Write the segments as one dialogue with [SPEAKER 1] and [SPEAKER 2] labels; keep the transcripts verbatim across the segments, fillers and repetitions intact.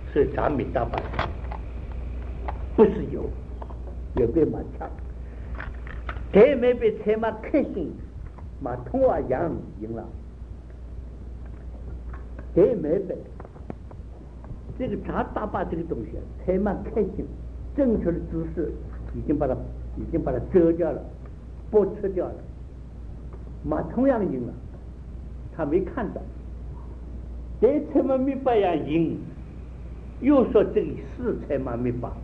[SPEAKER 1] 所以咱没大把不是有有被马强这没被车马开心马通啊杨赢了这没被这个咱大把这个东西车马开心正确的知识已经把它已经把它遮掉了剥除掉了马同样赢了他没看到这车马没把样赢又说这里是车马没把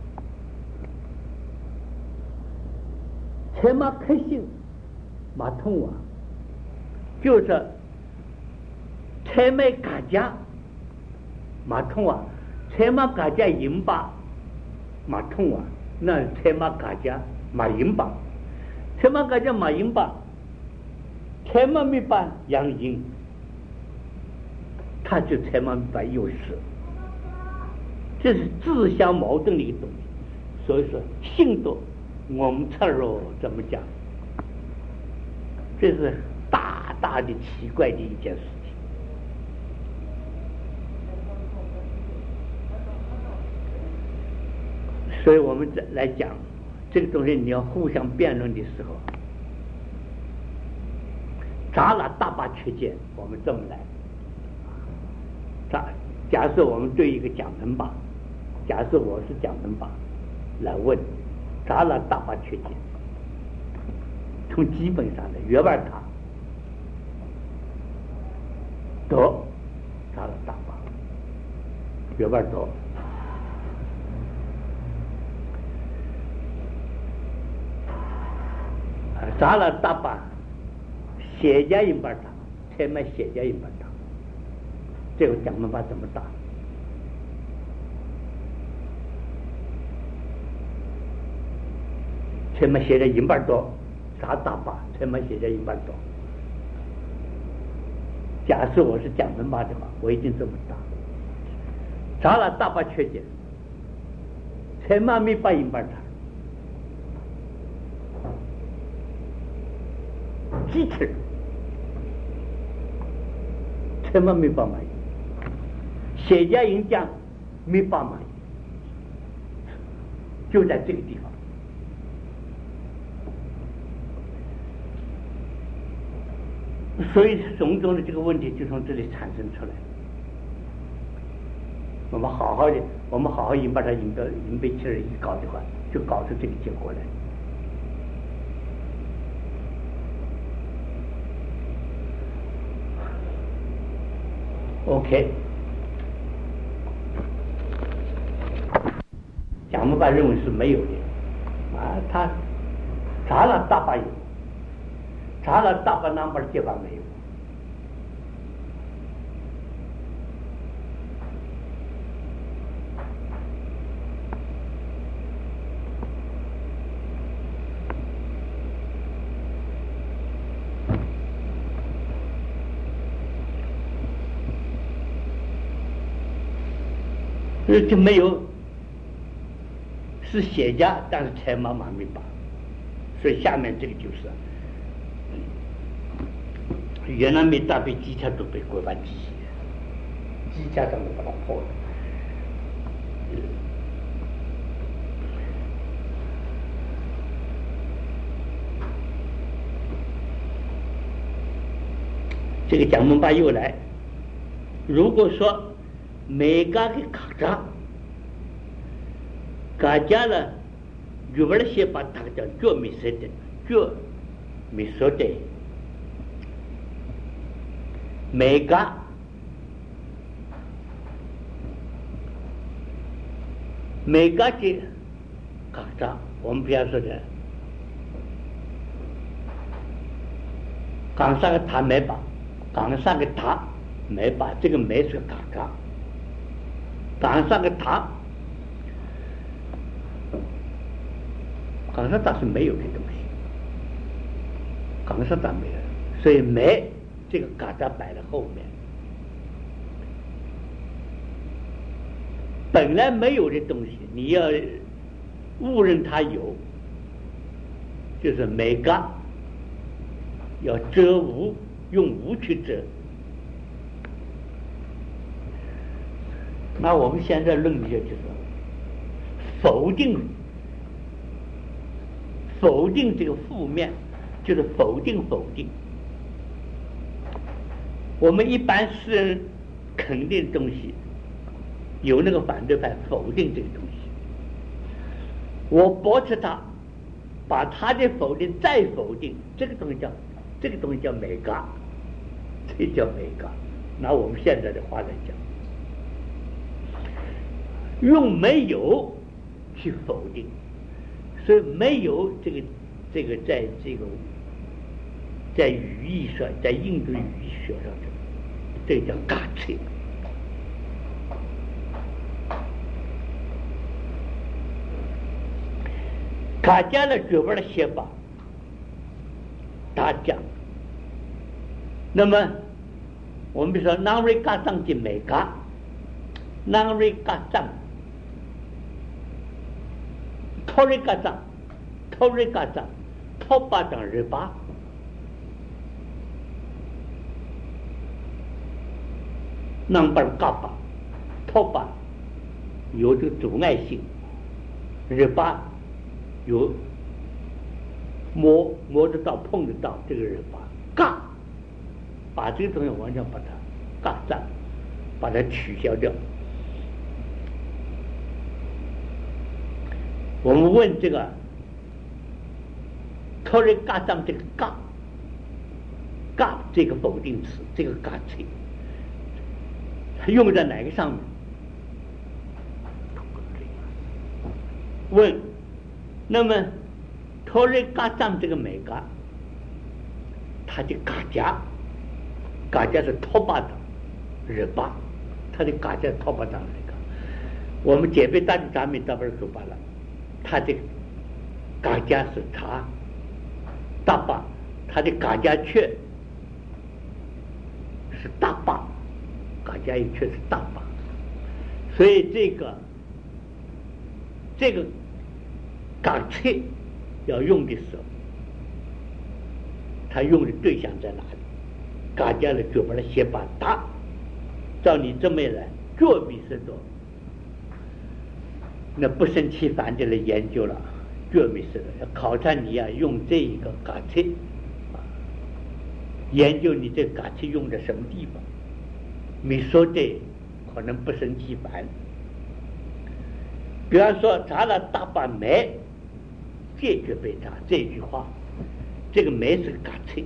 [SPEAKER 1] 车马开心马通啊就是车马嘎家马通啊车马嘎家赢吧马通啊那车马嘎家马赢吧车马嘎家马赢吧车马没把杨赢他就车马没把优势这是自相矛盾的一个东西所以说性多我们测肉怎么讲这是大大的奇怪的一件事情所以我们来讲这个东西你要互相辩论的时候咱俩大把缺见我们这么来假假设我们对一个讲文吧假设我是讲文吧来问咱俩大把缺见从基本上的月半塔得咱俩大把月半得咱俩大把写家一半打才买写家一半打这个讲文法怎么打才买写家一半多啥打法才买写家一半多假设我是讲文法的话我一定这么打咱俩大把缺点才买没把一半打鸡翅才买没把买写家人家没把买就在这个地方所以种种的这个问题就从这里产生出来我们好好的我们好好引把它引到引被气儿一搞的话就搞出这个结果来OK 蒋木巴认为是没有的啊他查了大把有查了大把那么的地方没有就没有是写家但是才妈妈没把所以下面这个就是原来没大被机车都被国办机机车怎么把它破了这个蒋门巴又来如果说每个给卡着卡家了有了些把他叫做没说的做没说的每个每个的卡着我们不要说的港上个他没把港上个他没把这个没是卡着港上个塔港上塔是没有的东西港上塔没有所以没这个嘎扎摆在后面本来没有的东西你要误认它有就是每个要遮无用无去遮那我们现在论理就是否定，否定这个负面，就是否定否定。我们一般是肯定东西，有那个反对派否定这个东西，我驳斥他，把他的否定再否定，这个东西叫这个东西叫美嘎，这叫美嘎。拿我们现在的话来讲，用没有去否定，所以没有这个这个在这个在语义上，在印度语学上，这叫嘎切。嘎加了嘴巴的写法，他讲。那么我们比如说，南瑞嘎藏的美嘎，南瑞嘎藏。托瑞嘎藏，托瑞嘎藏，托巴藏日巴，南巴嘎巴，托巴有这个阻碍性，日巴有摸摸得到、碰得到这个日巴，嘎，把这个东西完全把它嘎藏，把它取消掉。我们问这个托瑞嘎藏这个嘎嘎这个否定词，这个嘎词它用在哪个上面？问，那么托瑞嘎藏这个美嘎，它的嘎加，嘎加是托巴的日巴，它的嘎加是托巴藏日嘎。我们解背大的咱们大本说罢了。他的嘎加是他大巴，他的嘎加却是大巴，嘎加也却是大巴，所以这个这个嘎切要用的时候，他用的对象在哪里？嘎加的就把它写把大，照你这么一来，做比是多。那不胜其烦的来研究了，绝没事的。要考察你啊，用这一个嘎切啊，研究你这嘎切用在什么地方。你说的可能不胜其烦。比方说，查了大把梅，这句被查这句话，这个梅是嘎切，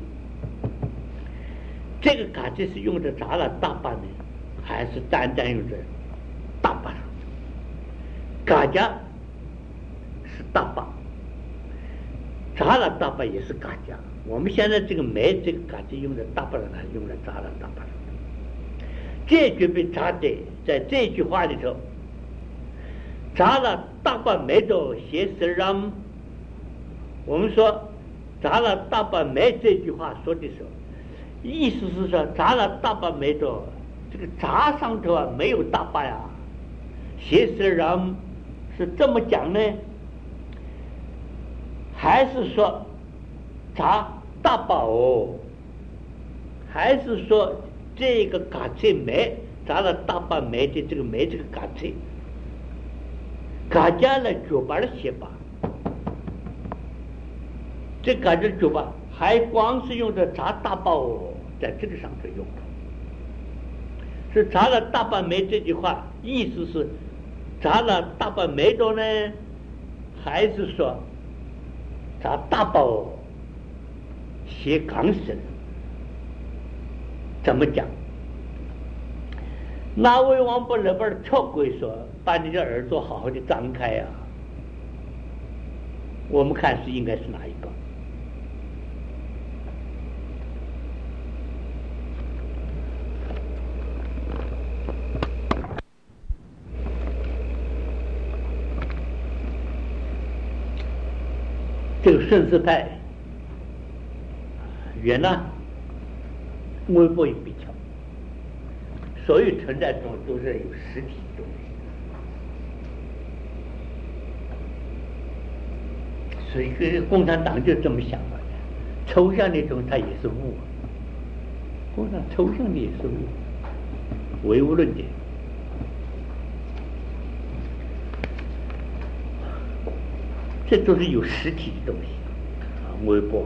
[SPEAKER 1] 这个嘎切是用在查了大把呢，还是单单用在大把上？嘎加是大巴，扎了大巴也是嘎加。我们现在这个梅这个嘎加用在大巴上，还是用在扎了大巴上？这句被扎的，在这句话里头，扎了大巴梅都写是让我们说扎了大巴梅这句话说的时候，意思是说扎了大巴梅都这个扎上头啊没有大巴呀，写是让。是这么讲呢，还是说查大宝哦？还是说这个嘎切梅查了大把梅的这个梅这个嘎切，嘎加了九把的写法，这嘎加九把还光是用的查大宝哦，在这个上头用的，是查了大把梅这句话意思是。查了大把梅多呢，还是说查大宝写港神？怎么讲？那位王伯那边跳鬼说：“把你的耳朵好好的张开呀、啊！”我们看是应该是哪一个？这个顺势派原来微波也比较，所有存在中都是有实体东西，所以这个共产党就这么想的，抽象的东西它也是物，共产抽象的也是物，唯物论点。 这都是有实体的东西啊。微博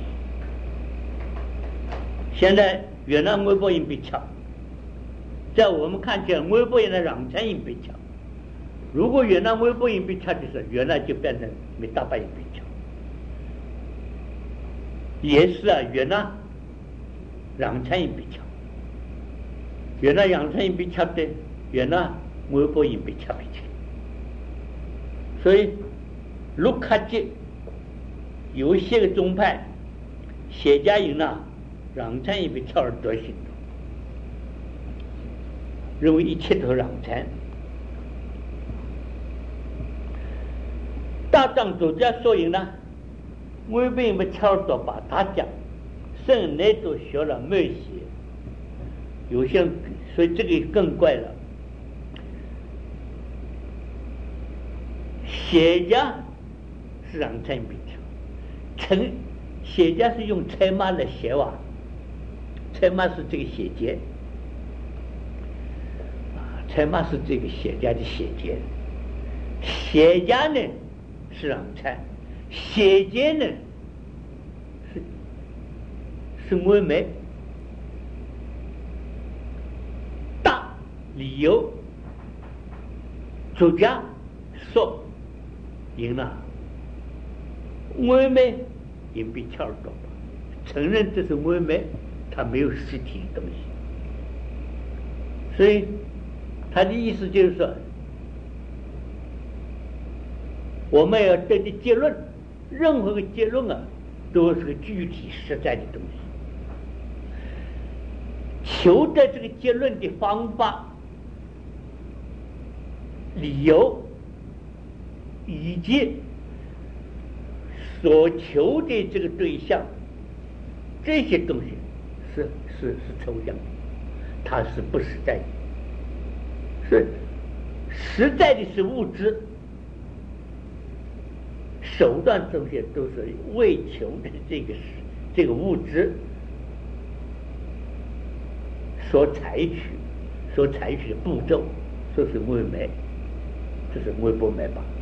[SPEAKER 1] 现在越南微博已经被抢，在我们看起来微博现在让钱已经被抢，如果越南微博已经被抢的时候，越南就变成没大半也被抢。也是啊，越南让钱也被抢，越南让钱也被抢的，越南微博也被抢不起。所以卢卡吉有一些个宗派谢家营呢，让钱也被抢而得行，认为一切都是让钱。大藏作家说赢呢，微博被抢而得把他讲，甚至都学了没写，有些所以这个更怪了。谢家是让钱被抢，陈谢家是用财马来写哇，财马是这个写节啊，财马是这个谢家的写节，谢家呢是让钱，写节呢是是微媒。大理由作家说赢了，微媒也被抢走了，承认这是微媒，它没有实体的东西。所以他的意思就是说，我们要得的结论，任何个结论啊，都是个具体实在的东西。求得这个结论的方法、理由以及所求的这个对象，这些东西是是是抽象的，它是不实在的。是实在的是物质，手段这些都是为求的这个这个物质所采取所采取的步骤，这是微媒，这是微波媒法。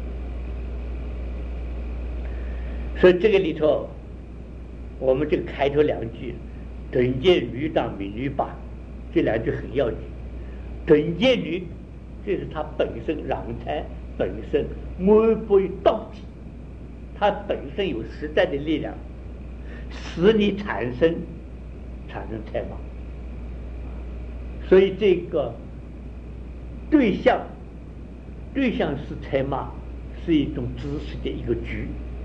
[SPEAKER 1] 所以这个里头，我们这个开头两句“等见驴当民驴罢”，这两句很要紧。等见驴，这是它本身让财本身微波于道体，它本身有实在的力量，使你产生产生财马。所以这个对象，对象是财马，是一种知识的一个局。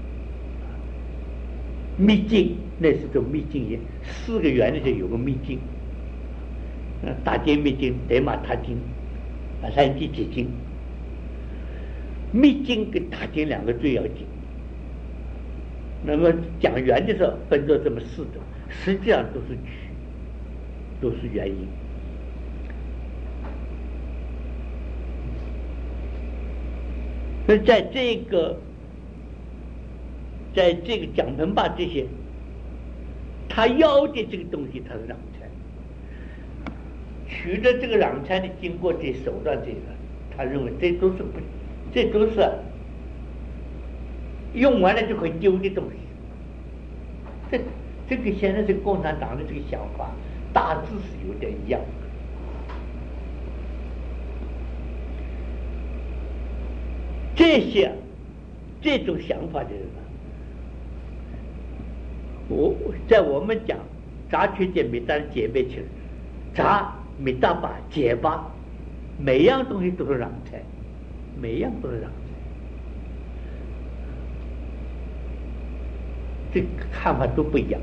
[SPEAKER 1] 秘境那是种秘境也，四个圆里头有个秘境，大间秘境、德玛他经、啊三地铁经。秘境跟大经两个最要紧。那么讲圆的时候分作这么四种，实际上都是局，都是原因。所以在这个在这个讲盆坝这些，他要的这个东西，他是让财，取得这个让财的经过这手段，这个他认为这都是不，这都是用完了就可以丢的东西。这这个现在这个共产党的这个想法，大致是有点一样。这些这种想法的人，我在我们讲杂缺解没单解没起来，杂没大把解吧，每样东西都是让财，每样都是让财，这个看法都不一样。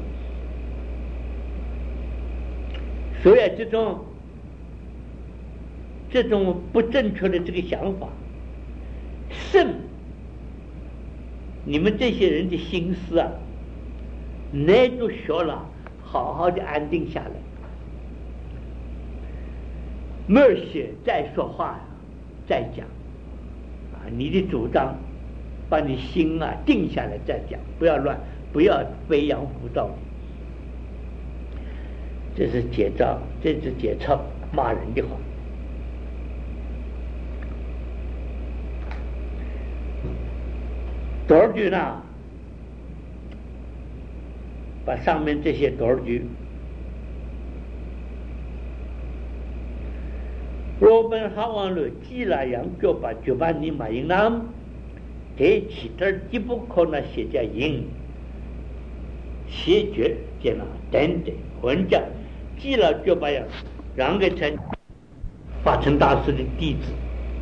[SPEAKER 1] 所以这种这种不正确的这个想法，甚你们这些人的心思啊，那就学了，好好的安定下来，默写再说话，再讲啊，你的主张，把你心啊定下来再讲，不要乱，不要飞扬浮躁的。这是解招，这是解操骂人的话。 多少句呢？把上面这些多少句，罗本哈王了，既然杨脚把就把你马应当，给起点既不可能写家赢，写决见了等等混家，既然就把要让给成法成大师的弟子，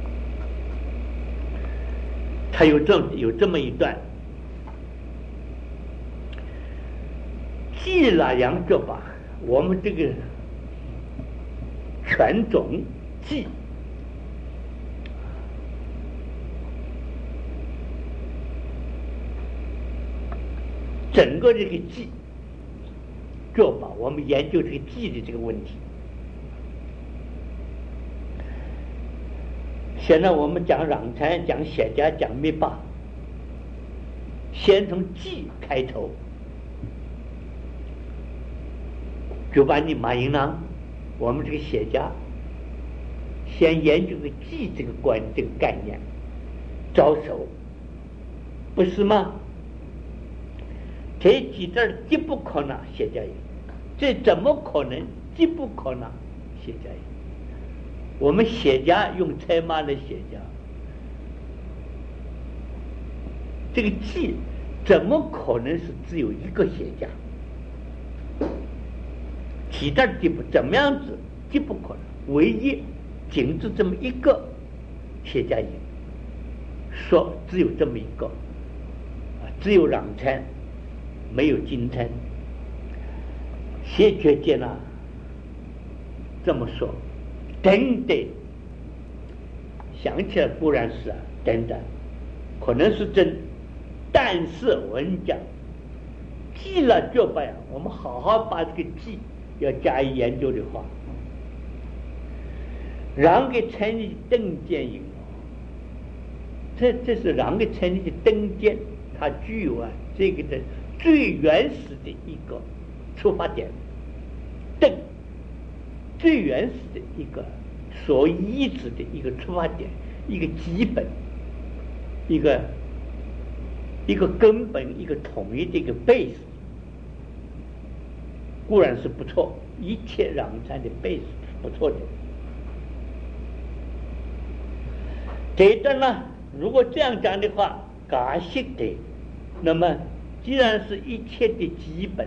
[SPEAKER 1] 他有这有这么一段。既然杨脚把我们这个犬种记，整个这个记，就把我们研究这个记的这个问题。现在我们讲壤禅，讲写家，讲密法，先从记开头。就把你马应当，我们这个写家先研究个记这个观这个概念着手，不是吗？这几字既不可能写家赢，这怎么可能既不可能写家赢？我们写家用拆码来写家，这个记怎么可能是只有一个写家？其他的地步怎么样子既不可能，唯一仅只这么一个写家赢，说只有这么一个，啊，只有壤禅，没有金禅。写决界呢这么说，等等，想起来固然是啊，等等，可能是真，但是我跟你讲，记了就把呀，我们好好把这个记要加以研究的话，让给成立登见营，这这是让给成立的登见，它具有啊这个的最原始的一个出发点，登最原始的一个所依止的一个出发点，一个基本，一个一个根本，一个统一的一个 base。固然是不错，一切壤禅的 base 是不错的。这一段呢，如果这样讲的话，嘎西的，那么既然是一切的基本，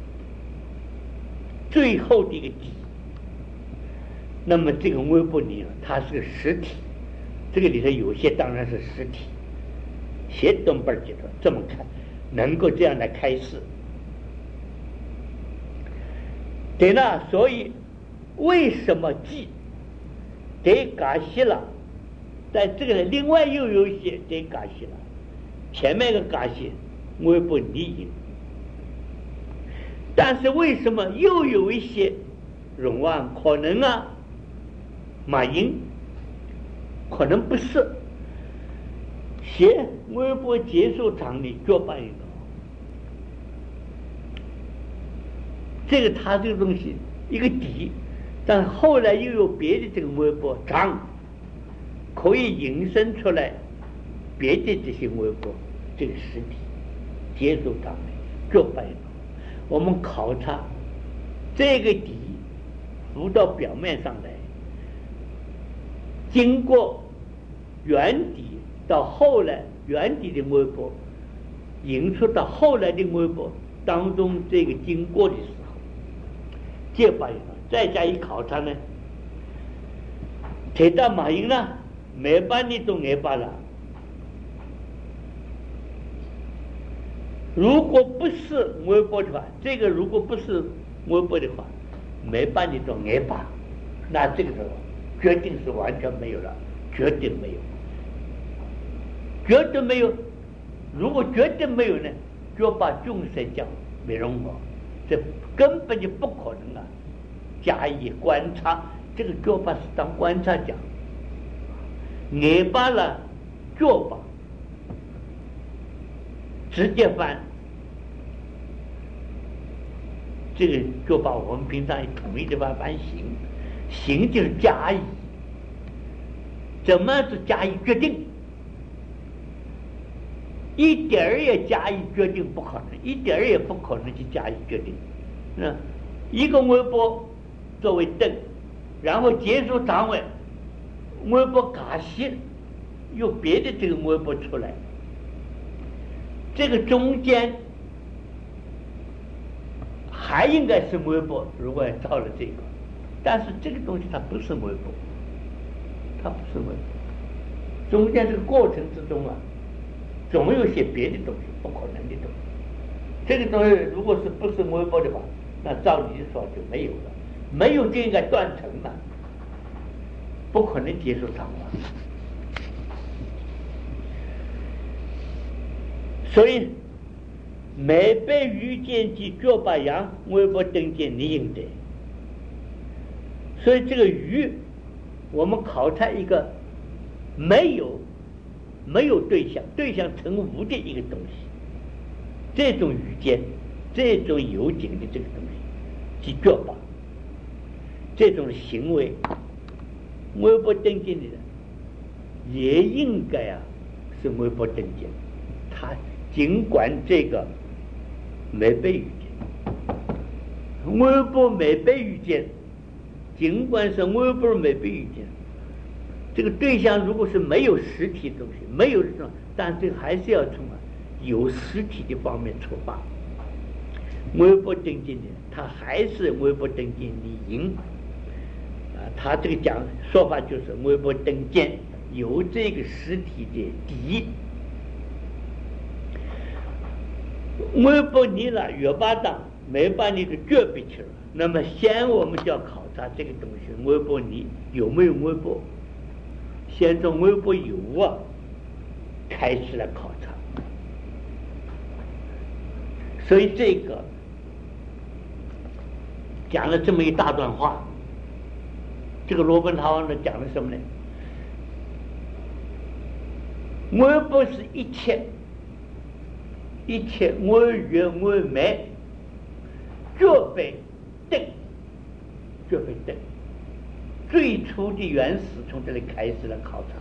[SPEAKER 1] 最后的一个底，那么这个微波里它是个实体，这个里头有些当然是实体，写东本记头这么看，能够这样来开示。对呢，所以为什么记得嘎西了？在这个另外又有一些得嘎西了，前面个嘎西微不理解，但是为什么又有一些容望可能啊？马英可能不是写微博结束场里做办一个。这个他这个东西一个底，但后来又有别的这个微博长，可以引申出来别的这些微博这个实体接触他们做白了。我们考察这个底浮到表面上来，经过原底到后来原底的微博引出到后来的微博当中这个经过的时候，这把再加以考察呢，提到马英呢，没把你都没把了。如果不是微博的话，这个如果不是微博的话，没把你都没把，那这个时候决定是完全没有了，绝对没有，绝对没有。如果绝对没有呢，就把众生讲没容过，这根本就不可能啊！加以观察，这个做法是当观察讲，挨巴了做法，直接翻，这个做法我们平常统一的话翻行，行就是加以，怎么是加以决定？ 一点儿也加以决定不可能，一点儿也不可能去加以决定。那一个微波作为灯，然后结束长尾，微波嘎熄，有别的这个微波出来，这个中间还应该是微波，如果照了这个，但是这个东西它不是微波，它不是微波，中间这个过程之中啊，总有些别的东西，不可能的东西。这个东西如果是不是微波的话，那照理说就没有了，没有就应该断层了，不可能结束长化。所以每被遇见及脚把羊微波灯见你应得。所以这个鱼，我们考察一个没有没有对象，对象成无的一个东西，这种语见，这种有景的这个东西，即脚把，这种行为，微波灯见的人也应该啊是微波灯见，他尽管这个没被遇见，微波没被遇见，尽管是微波没被遇见，这个对象如果是没有实体的东西，没有这种，但这个还是要从有实体的方面出发。微波灯见的，他还是微波灯见理因啊，他这个讲说法就是微波灯见有这个实体的底。微波你了月巴当没把你的脚闭起来，那么先我们就要考察这个东西，微波你有没有微波，先从微波有啊开始来考察。所以这个讲了这么一大段话，这个罗本塔王呢讲了什么呢？微波是一切一切我月我美就被灯就被灯最初的原始从这里开始了考察。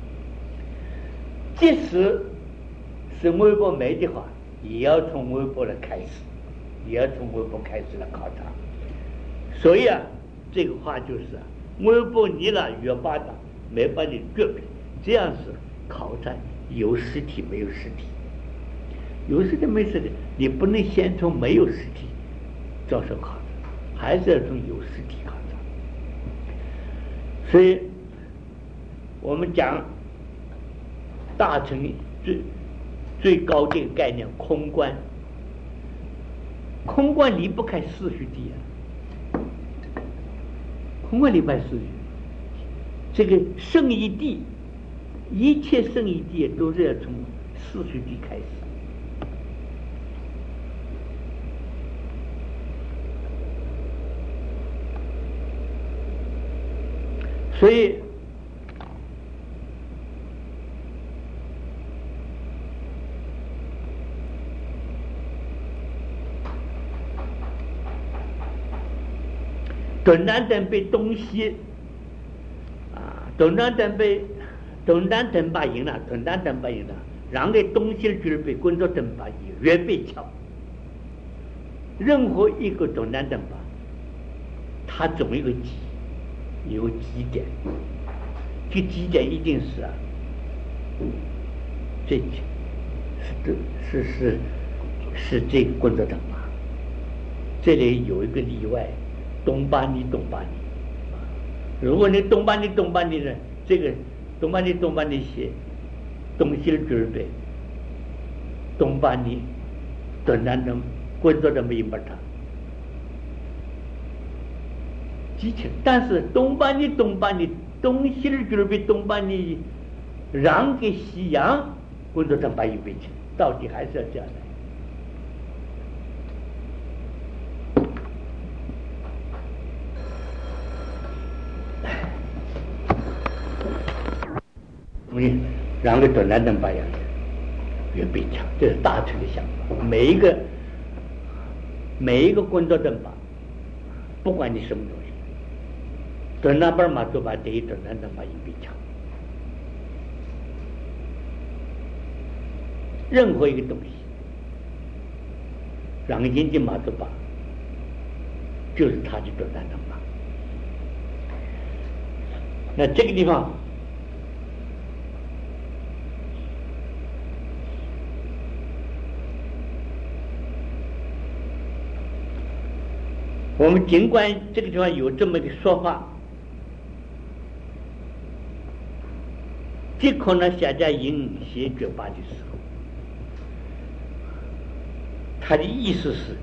[SPEAKER 1] 即使是微波没的话，也要从微波来开始，也要从微波开始来考察。所以啊，这个话就是啊，微波你了月巴达没把你绝配，这样是考察有实体没有实体。有实体没实体，你不能先从没有实体着手考察，还是要从有实体考察。所以我们讲大乘最最高的概念空观，空观离不开四虚谛啊，空观离不开四虚。这个圣义谛，一切圣义谛都是要从四虚谛开始。所以东南灯被东西啊，东南灯被东南灯把赢了，东南灯把赢了，让给东西的就是被工作灯把赢，越被巧。任何一个东南灯把，它总有一个基，有基点，这基点一定是啊，这是是是是这个工作灯把。这里有一个例外。东巴尼东巴尼，如果你东巴尼东巴尼呢，这个东巴尼东巴尼写东西的准备，东巴尼东南灯工作的没把它激情，但是东巴尼东巴尼东西的准备东巴尼让给西洋工作灯把一杯去，到底还是要这样的。让个东南灯把样越被强，这是大乘的想法。每一个每一个工作灯把，不管你什么东西，东南边嘛就把这一东南灯把一被强。 任何一个东西，让人家马祖巴，就是他的作战能吧。那这个地方，我们尽管这个地方有这么个说法，即可能写在引写绝巴的时候，他的意思是，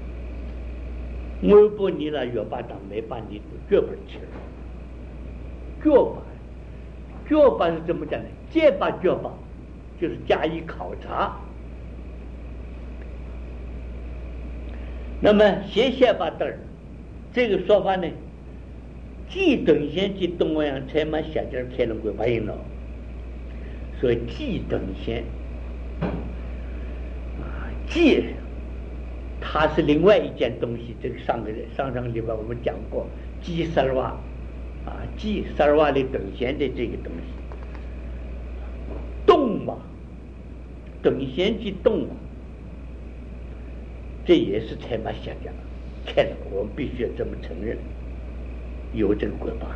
[SPEAKER 1] 我不你了约巴当没把你绝不去了，绝巴，绝巴是怎么讲呢？这把绝巴就是加以考察。那么写写把的这个说法呢，既等先即东欧阳才嘛写点开了鬼发音了，所以既等先啊，既它是另外一件东西。这个上个上上个礼拜我们讲过，既萨尔瓦啊，既萨尔瓦的等先的这个东西，动嘛，等先即动嘛。这也是才把下家开了，我们必须要这么承认，有这个规划。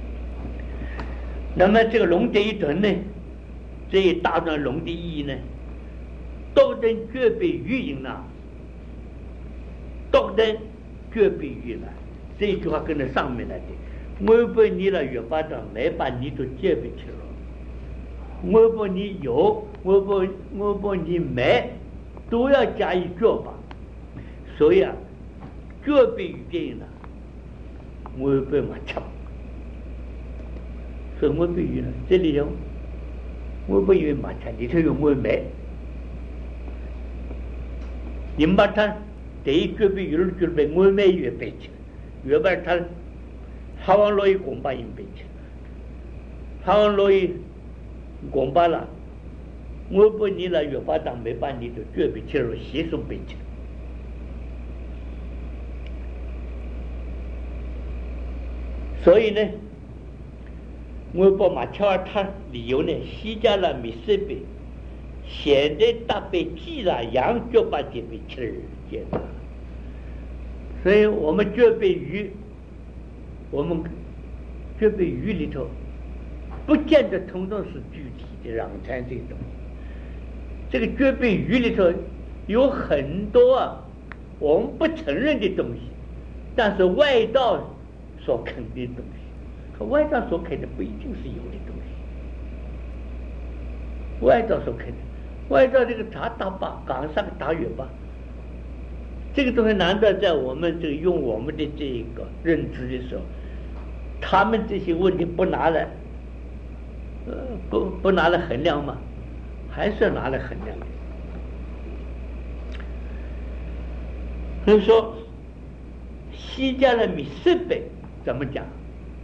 [SPEAKER 1] 那么这个龙这一段呢，这一大段龙的意义呢，都能具备语音了，都能具备语音了。这一句话跟着上面来的，我把你了约巴掌没把你都具备起了，我把你有，我把我把你没，都要加以做法。所以啊，这边语电呢，我被马抢，所以我被语了。这里有，我不以为马抢，里头有我没。你把它这一这边语了，就被我没越背起来，越把它好往落一公巴音背起来，好往落一公巴了，我不你了，越把当没把你的这边起来，洗手背起来。所以呢，我把马乔尔他理由呢，西加了米斯贝，现在大被记了，羊就把这被吃儿见到了。所以我们这辈鱼，我们这辈鱼里头，不见得统统是具体的让餐这个东西。这个这辈鱼里头有很多啊，我们不承认的东西，但是外道所肯定的东西，可外道所肯定不一定是有的东西。外道所肯定，外道这个茶大坝港上打远吧，这个东西难道在我们这个用我们的这个认知的时候，他们这些问题不拿来，呃，不不拿来衡量吗？还是要拿来衡量的。所以说，西加的米设备怎么讲？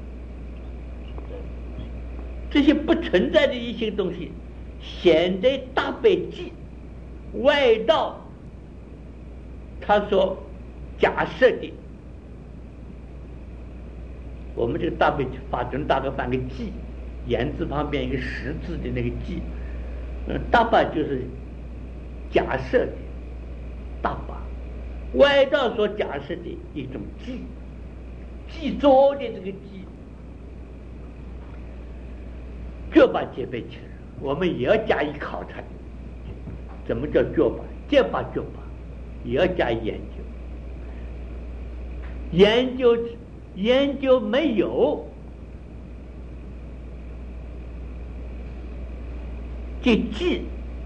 [SPEAKER 1] 这些不存在的一些东西，显在大悲记外道他所假设的，我们这个大悲法尊大概翻个记，言字旁边一个十字的那个记，嗯，大把就是假设的大把，外道所假设的一种记，记作的这个记，这把戒备起来，我们也要加以考察。怎么叫这把？这把这把也要加以研究。研究研究没有，这记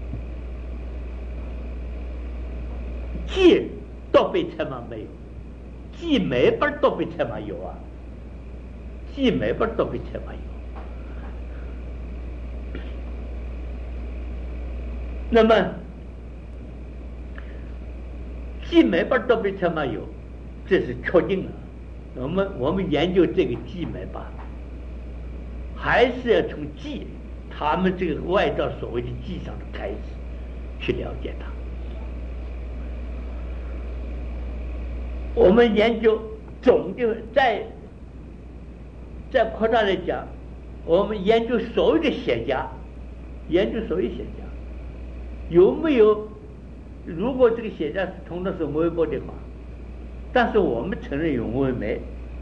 [SPEAKER 1] 记都被采嘛没有，记每本都被采嘛有啊，记每本都被采嘛有。那么记每本都被采嘛有，这是确定了。我们我们研究这个记每吧，还是要从记他们这个外道所谓的记上的开始去了解它。我们研究总的再再扩大来讲，我们研究所有的写家，研究所有写家， 有没有？如果这个血浆是通的是微波的话，但是我们承认有微酶，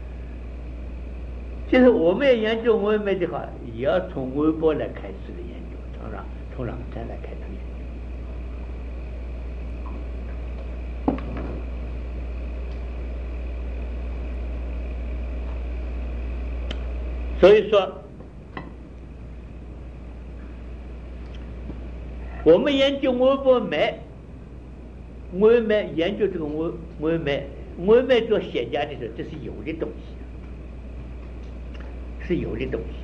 [SPEAKER 1] 就是我们要研究微酶的话，也要从微波来开始的研究，从让从让参来开始研究。所以说，我们研究微波酶，微酶研究这个微微酶，微酶做血浆的时候，这是有的东西，是有的东西。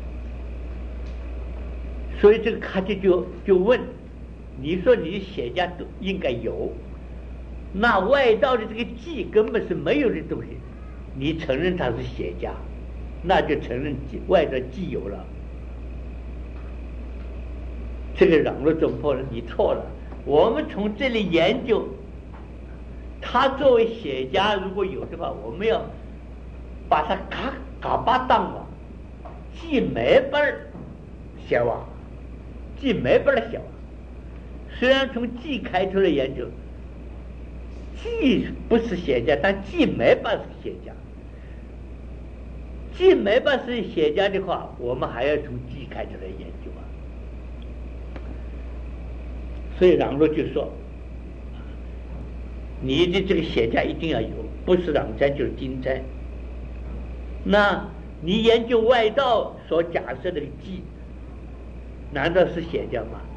[SPEAKER 1] 所以这个卡蒂就就问，你说你血浆都应该有，那外道的这个剂根本是没有的东西，你承认它是血浆，那就承认外道剂有了。这个嚷了总破了，你错了。我们从这里研究，它作为血浆如果有的话，我们要把它嘎嘎巴当了，记没本儿写完，记没本儿写完。虽然从记开出来研究，记不是血浆，但记没本是血浆。记没本是血浆的话，我们还要从记开出来研究啊。所以嚷了就说，你的这个血浆一定要有，不是嚷参就是金参。那你研究外道所假设的剂，难道是血浆吗？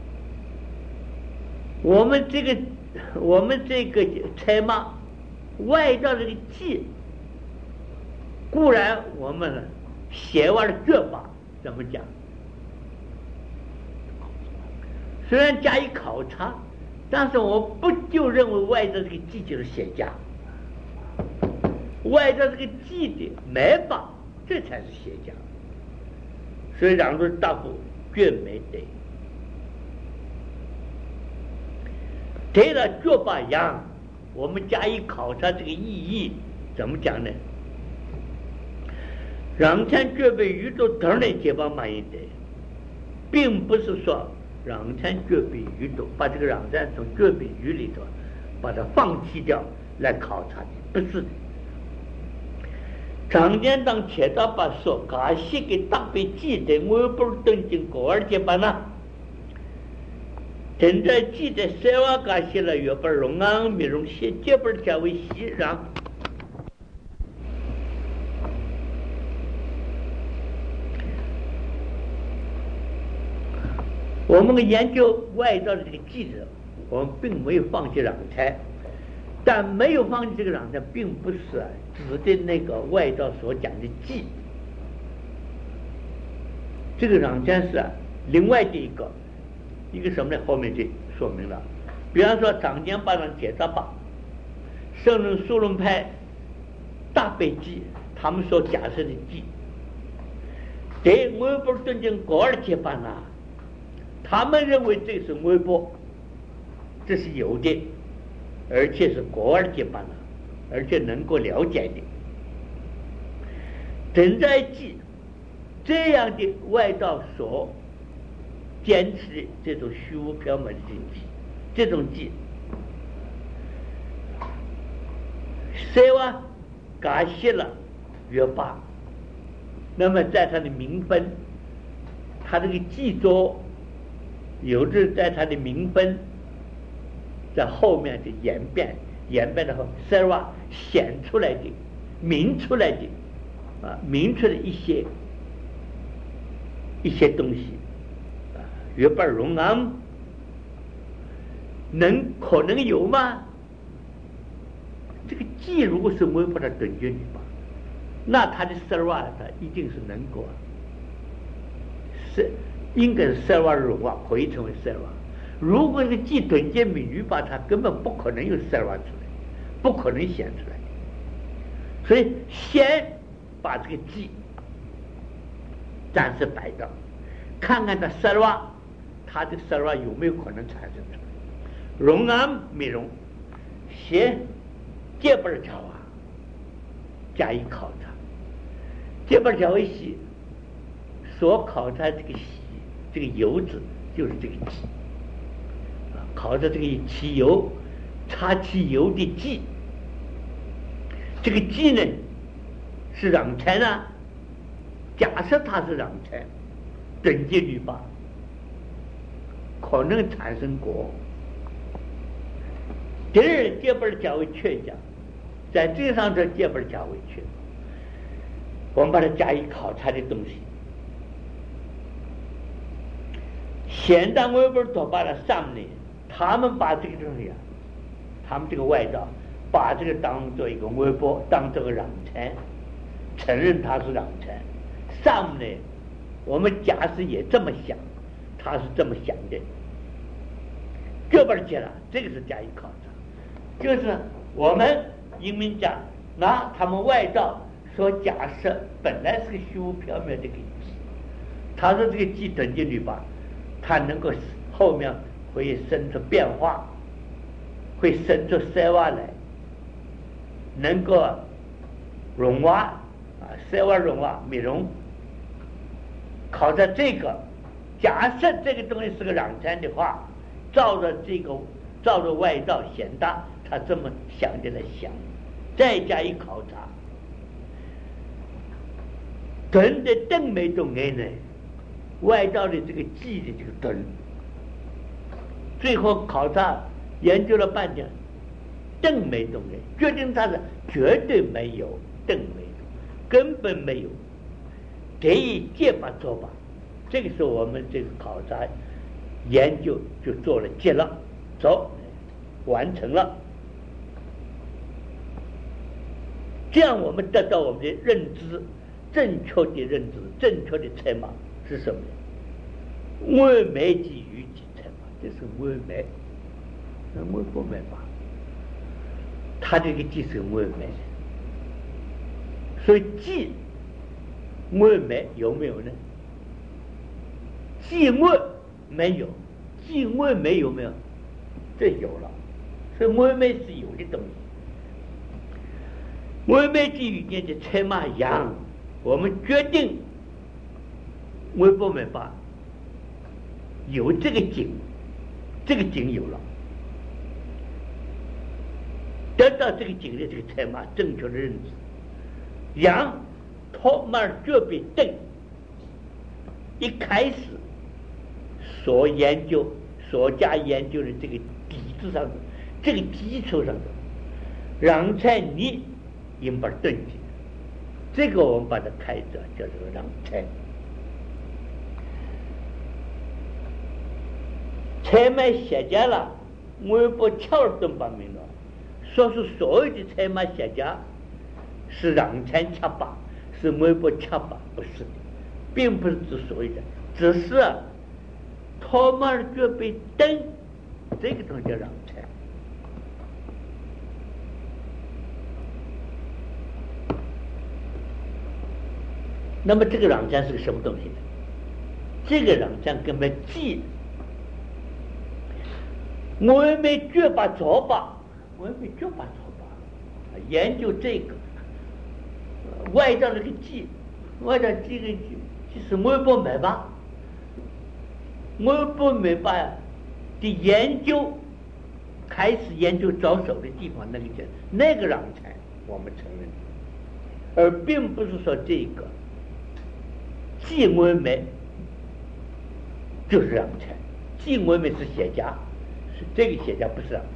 [SPEAKER 1] 我们这个我们这个猜嘛，外道这个剂，固然我们写完了这法怎么讲？虽然加以考察，但是我不就认为外道这个剂就是血浆，外道这个剂的没法，这才是血浆。所以让论大夫绝没得，得了绝把样，我们加以考察这个意义怎么讲呢？让参绝被宇宙等来解放满意的，并不是说让参绝被宇宙把这个让参从绝被宇里头把它放弃掉来考察的，不是的。常见当切到把说嘎西给当被记得我不登进国二节班呐，现在记得三万嘎西了，月本容安米容些这本加为西让。我们研究外道的这个记者，我们并没有放弃让参，但没有放弃这个让参，并不是啊指的那个外道所讲的记。这个让参是啊另外的一个一个什么呢？后面就说明了。比方说长江八上解答吧，圣人苏伦派大悲记，他们所假设的记，对我不是尊敬国二节班啊。他们认为这是微波，这是有的，而且是国二节班了，而且能够了解的。正在记这样的外道所坚持的这种虚无缥缈的经济，这种记，谁哇感谢了约巴，那么在他的名分，他这个记作。有的在他的名分在后面的演变，演变的后，塞瓦显出来的、明出来的啊，明出来一些一些东西啊，约巴容安能可能有吗？这个记如果是微波的准确的话，那他的塞瓦他一定是能够是。应该是塞瓦容啊，可以成为塞瓦。如果这个记准结闽语吧，它根本不可能有塞瓦出来，不可能显出来。所以先把这个记暂时摆到，看看它塞瓦，它的塞瓦有没有可能产生出来？容安没容，先这本条啊加以考察，这本条为习所考察这个习。这个油脂就是这个记， 考察这个汽油插汽油的剂，这个剂呢是壤柴呢，假设它是壤柴，等级铝吧，可能产生果。第二，结巴较为确讲，在这个上头结巴较为确，我们把它加以考察的东西。现代微波都把它上面，他们把这个东西啊，他们这个外道把这个当做一个微波，当做个壤柴，承认它是壤柴。上面呢，我们假使也这么想，他是这么想的，这边去了，这个是加以考察，就是我们英明讲拿他们外道所假设本来是个虚无缥缈的个机，他说这个机等进去吧，它能够后面会生出变化，会生出塞瓦来，能够融化啊，塞瓦融化没融。考察这个，假设这个东西是个壤柴的话，照着这个照着外道显大，他这么想的来想，再加以考察，等的邓没懂哎呢，外道的这个记的这个等，最后考察研究了半天，邓没懂哎，决定他是绝对没有邓没懂，根本没有。给予结巴做法，这个时候我们这个考察研究就做了结了，走，完成了。这样我们得到我们的认知，正确的认知，正确的采码是什么呢？微媒即语即采码，这是微媒，那微不媒法，它这个即是微媒，所以即。微媒有没有呢？即微没有，即微媒有没有？这有了，所以微媒是有的东西。微媒即语间的采码阳，我们决定微波媒法有这个景，这个景有了，得到这个景的这个采码正确的认知，阳。托马尔绝被邓一开始所研究、所加研究的这个底子上的这个基础上的，壤柴泥应把炖进，这个我们把它开着叫做壤柴。采买写家了，我不跳动方面了，说是所有的采买写家是壤柴七八。是微波恰吧？不是的，并不是指所谓的，只是啊，托马尔绝被灯，这个东西叫壤柴。那么这个壤柴是个什么东西呢？这个壤柴根本记，我也没绝把做吧，我也没绝把做吧，研究这个。外道这个记，外道这个就是微波媒法，微波媒法的研究开始研究着手的地方，那个叫那个壤柴，我们承认，而并不是说这个记微媒就是壤柴，记微媒是写家，是这个写家不是壤柴。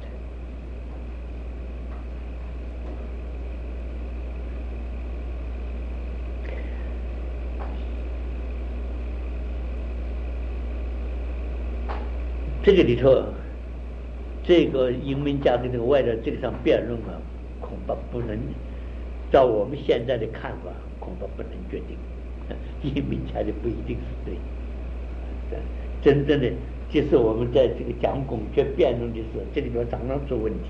[SPEAKER 1] 这个里头，这个英明家跟这个外的这个上辩论啊，恐怕不能照我们现在的看法，恐怕不能决定。英明家的不一定是对，真正的就是我们在这个讲孔雀辩论的时候，这里头常常出问题。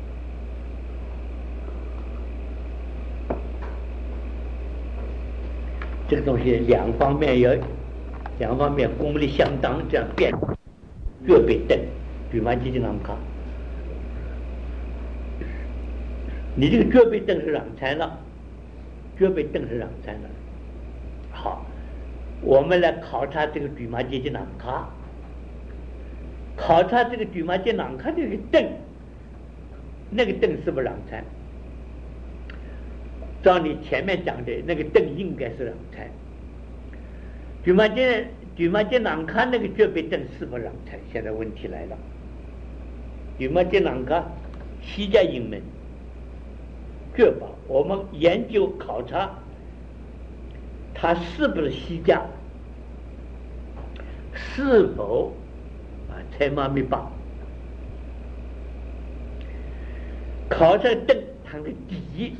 [SPEAKER 1] 这个东西两方面要，两方面功力相当，这样辩。越被瞪，比方基金那么看，你这个绝被瞪是壤柴了，绝被瞪是壤柴了。好，我们来考察这个举马阶级哪么看？ 考察这个荨麻疹囊看这个灯，那个灯是不是囊参？照你前面讲的那个灯应该是囊参。荨麻疹荨麻疹囊看那个绝壁灯是不是囊参？现在问题来了，荨麻疹囊看西甲阴门绝疤，我们研究考察它是不是西甲，是否啊采麻密疤，考察灯它的底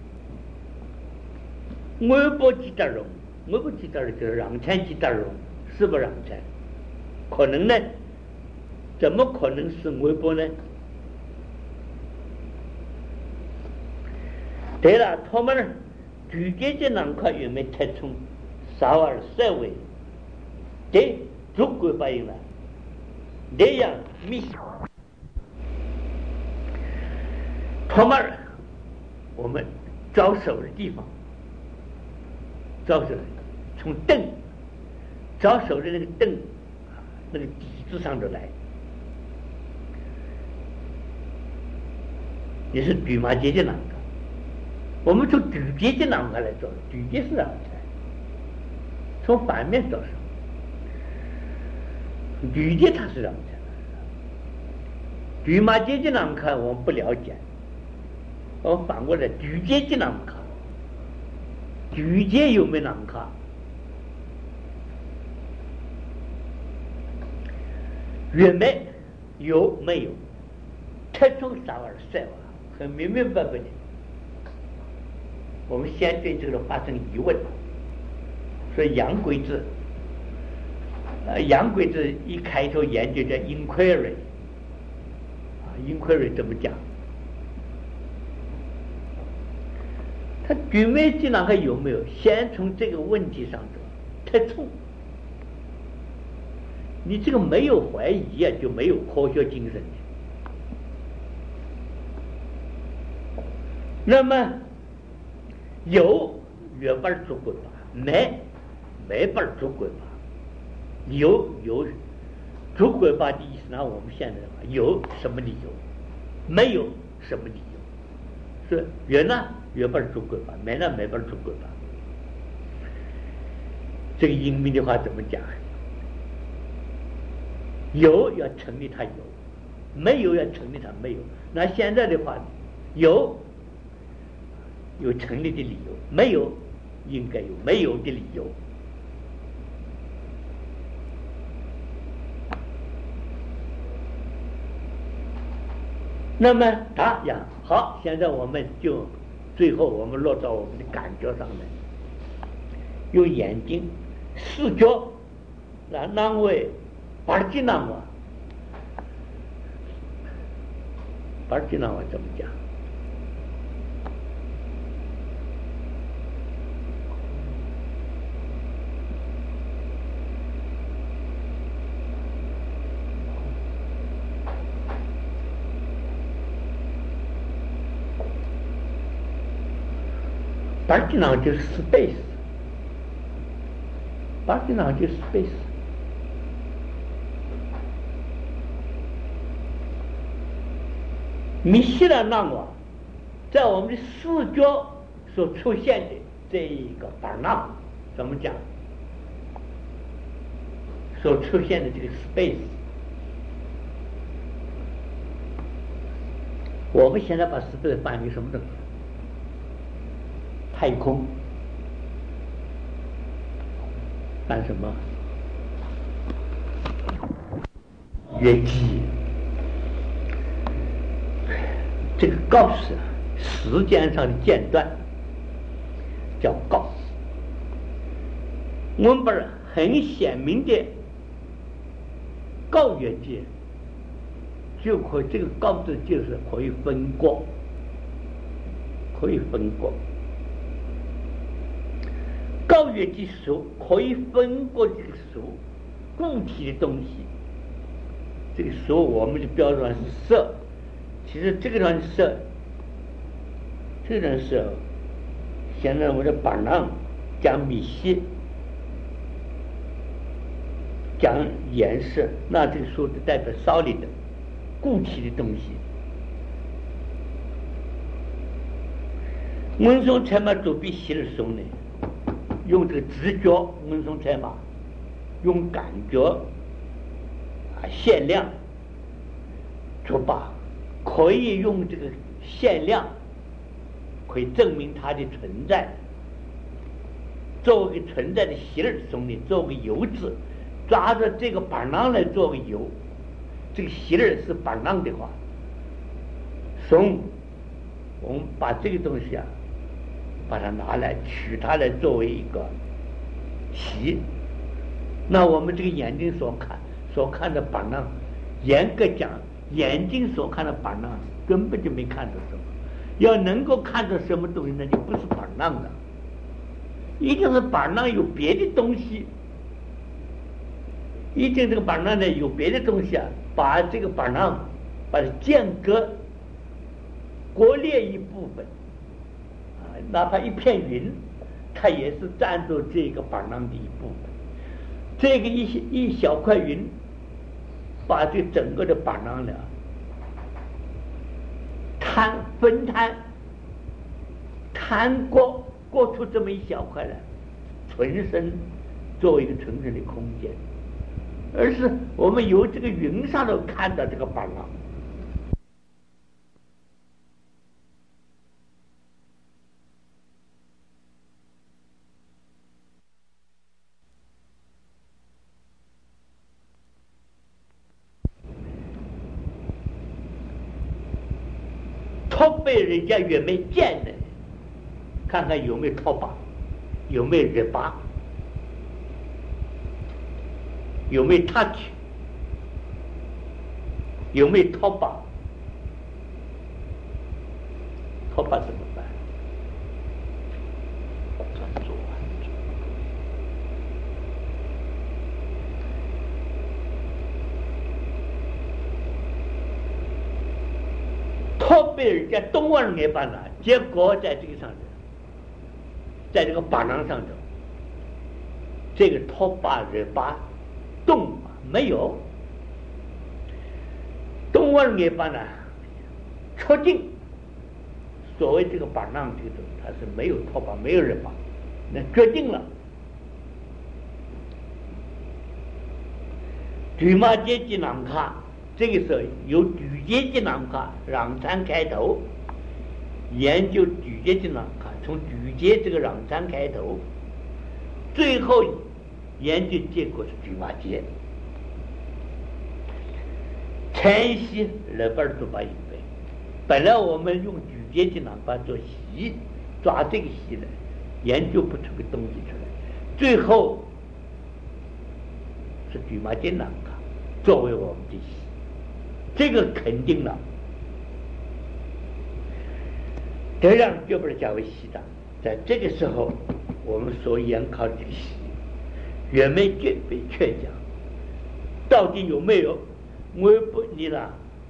[SPEAKER 1] 外部几大绒，外部几大绒就是囊参几大绒，是不是囊参？可能呢？怎么可能是外部呢？对了，他们举节节囊块有没有太冲少而色位？对，足够反应了。这样密，他们我们着手的地方，着手从凳着手的那个凳那个底子上头来，也是荨麻节节囊块。我们从举节节囊块来做，举节是囊块，从反面着手，举节它是囊块，荨麻节节囊块我们不了解，我们反过来举节节囊块，举节有没有囊块？月眉有没有？特种啥玩意儿塞哇，很明明白白的。我们先对这个发生疑问，所以洋鬼子，呃，洋鬼子一开头研究叫 inquiry， 啊 ，inquiry 怎么讲？他荨麻疹囊还有没有？先从这个问题上走，特冲。你这个没有怀疑啊，就没有科学精神。那么有月瓣足够吧？没没瓣足够吧？有有足够吧的意思呢？我们现在的话有什么理由？没有什么理由？是有呢月瓣足够吧？没呢没瓣足够吧？这个英明的话怎么讲？有要成立它有，没有要成立它没有。那现在的话，有有成立的理由，没有应该有没有的理由。那么答呀，好，现在我们就最后我们落到我们的感觉上来，用眼睛视觉来安慰巴尔基纳瓦，巴尔基纳瓦怎么讲？巴尔基纳就是 space， 巴尔基纳就是 space。米西兰纳瓦在我们的视觉所出现的这一个巴纳怎么讲？所出现的这个 space， 我们现在把 space 翻译什么东西？太空，干什么？月季。这个告示时间上的间断叫告，我们把很鲜明的告月季，就可这个告字就是可以分割，可以分割。告月季属可以分割这个属固体的东西，这个属我们的标准是色。其实这个人是，这个人是，现在我的板廊讲米西， 讲颜色，那这个数字代表solid的固体的东西。文松才嘛做比希尔松呢，用这个直觉，文松才嘛用感觉啊限量做吧，可以用这个限量可以证明它的存在。作为存在的希尔松呢，做个油脂，抓着这个板囊来做个油，这个希尔是板囊的话，松我们把这个东西啊，把它拿来取它来作为一个习，那我们这个眼睛所看所看的板囊，严格讲，眼睛所看的板囊根本就没看到什么。要能够看到什么东西，那就不是板囊的，一定是板囊有别的东西，一定这个板囊呢有别的东西啊，把这个板囊把它间隔割裂一部分啊，哪怕一片云，它也是占着这个板囊的一部分。这个一一小块云，把这整个的板囊呢摊分摊摊割割出这么一小块来，存身作为一个存身的空间，而是我们由这个云上头看到这个板囊。托被人家越没见的，看看有没有拖把，有没有热把，有没有 touch， 有没有拖把？拖把怎么办？做托被人家东莞也办了，结果在这个上头，在这个板囊上头，这个拖把热把动嘛没有，东莞也办了，确定所谓这个板囊这种它是没有拖把没有热把，那决定了举马阶级南卡。这个时候由举阶级南卡壤山开头，研究举阶级南卡，从举阶这个壤山开头，最后研究结果是举马阶。前期日本做把预备，本来我们用举阶级南卡做习，抓这个习来研究不出个东西出来，最后是举马阶南卡作为我们的习。这个肯定了，这样就不是叫为习的。在这个时候，我们所研考的这个习，远没具备确讲，到底有没有？我不你了，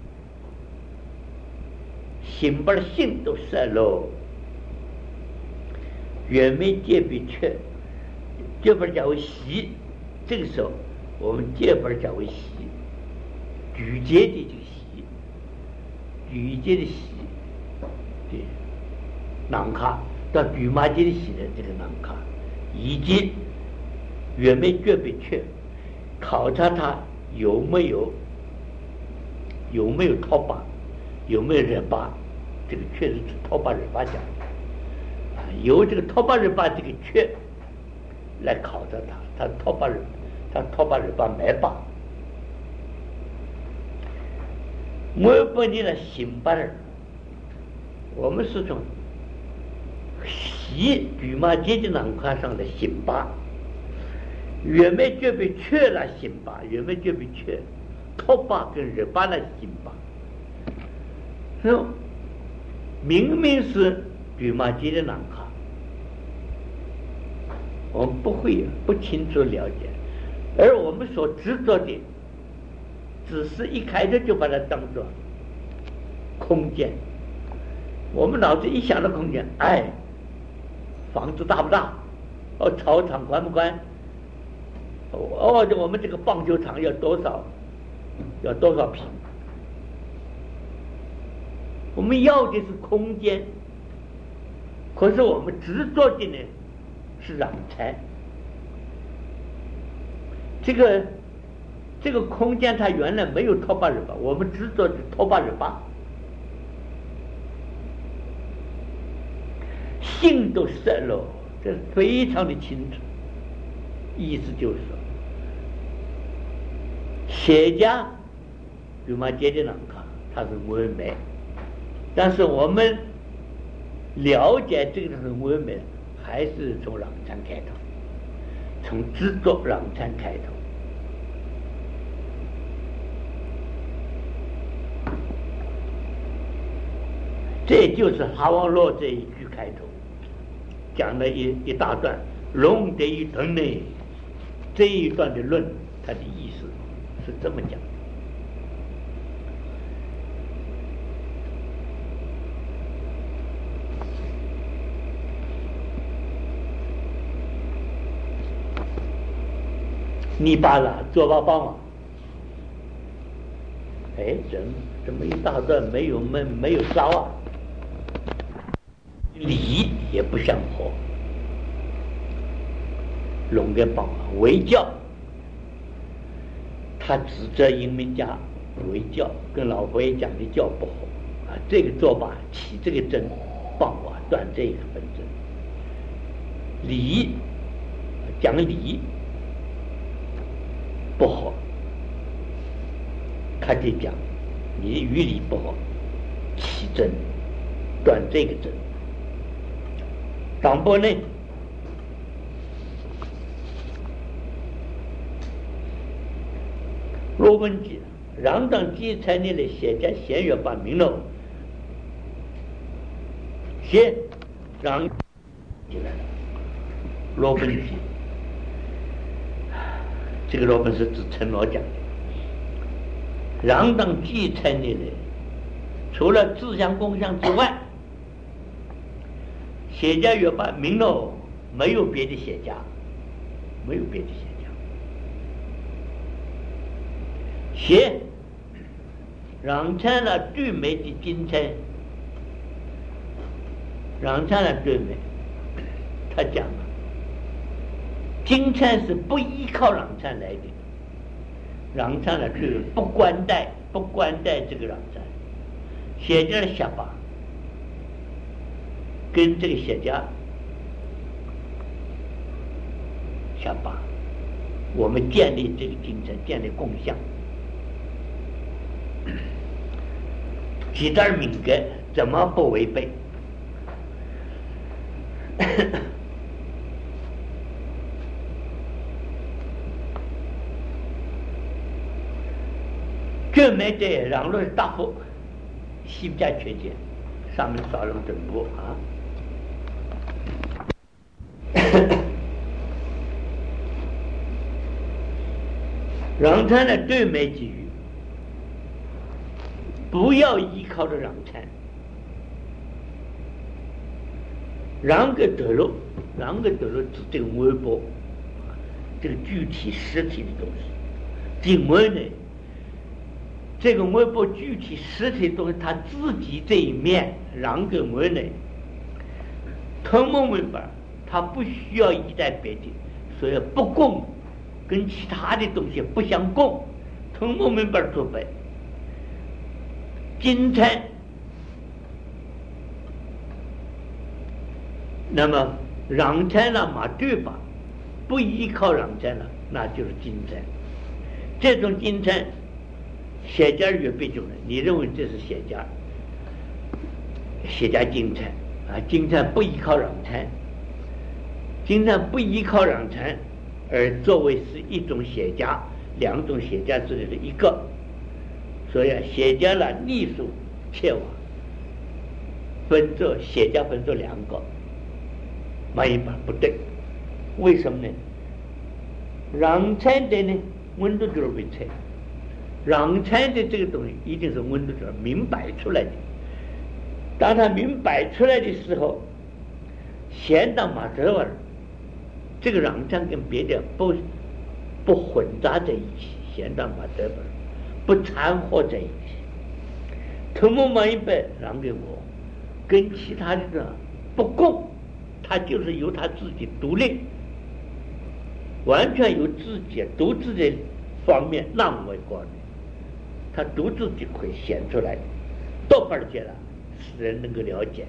[SPEAKER 1] 心把心都塞喽，远没具备确，就不是叫为习。这个时候，我们就不是叫为习。举阶的这个习，举阶的习，对，南卡到举马阶的习的这个南卡，以及远没具备确，考察它有没有有没有拖把，有没有热把，这个确实是拖把热把讲的啊，由这个拖把热把这个确来考察它，它拖把热，它拖把热把没把。我本地的新巴人，我们是从西举马阶级南卡上的新巴，原没具备确了新巴，原没具备确，拖把跟热把了新巴，那明明是举马阶级南卡，我们不会不清楚了解，而我们所执着的。只是一开始就把它当作空间，我们脑子一想到空间，哎，房子大不大？哦，操场宽不宽？ 哦，我们这个棒球场要多少，要多少平？我们要的是空间，可是我们执着的呢是壤拆。这个这个空间它原来没有托巴日巴，我们执着的托巴日巴，性都摄了，这非常的清楚。意思就是说，写家有嘛接的人看，它是完美，但是我们了解这个是完美，还是从壤参开头，从执着壤参开头。这就是哈王洛这一句开头讲了一一大段龙得一顿呢，这一段的论，它的意思是这么讲的。你把了做把帮啊，哎，怎怎么一大段没有没没有烧啊？理也不相合，龙跟帮啊，为教，他指责英明家为教，跟老佛爷讲的教不好啊，这个做法起这个针，帮啊断这个纷争，理讲理不好，他就讲你于理不好，起针断这个针。党波内若问题让当基才内的写家先月把名了先让进来了若问题，这个罗本是指陈老讲的，让当基才内的除了自相共相之外，写家月把名了，没有别的写家，没有别的写家。写让参了对美的金参，让参了对美，他讲了，金参是不依靠让参来的，让参了对不关待不关待这个让参，写家的下巴。跟这个写家下巴，我们建立这个精神，建立共相，几点敏感，怎么不违背？这没得让论大夫，西家缺见，上面少人整部啊。让参的对美给予，不要依靠着让参，让个得了，让个得了指这个微博，这个具体实体的东西。另外呢，这个微博具体实体的东西，他自己这一面让跟我呢，同盟明白，他不需要依赖别的，所以不共。跟其他的东西不相共，同盟明白做白。金参，那么让参了嘛对吧？不依靠让参了，那就是金参。这种金参，写家越被中人，你认为这是写家？写家金参啊，金参不依靠让参，金参不依靠让参。而作为是一种写家，两种写家之类的一个，所以写家了隶属切瓦，分作写家分作两个，那一般不对，为什么呢？让参的呢，温度就是为参，让参的这个东西一定是温度就是明摆出来的，当他明摆出来的时候，显到马哲尔。这个让参跟别的不不混杂在一起，现当把这本不掺和在一起。土木满一百让给我，跟其他的呢不共，他就是由他自己独立，完全由自己独自的方面让为观念，他独自就可以显出来，多半解了，使人能够了解。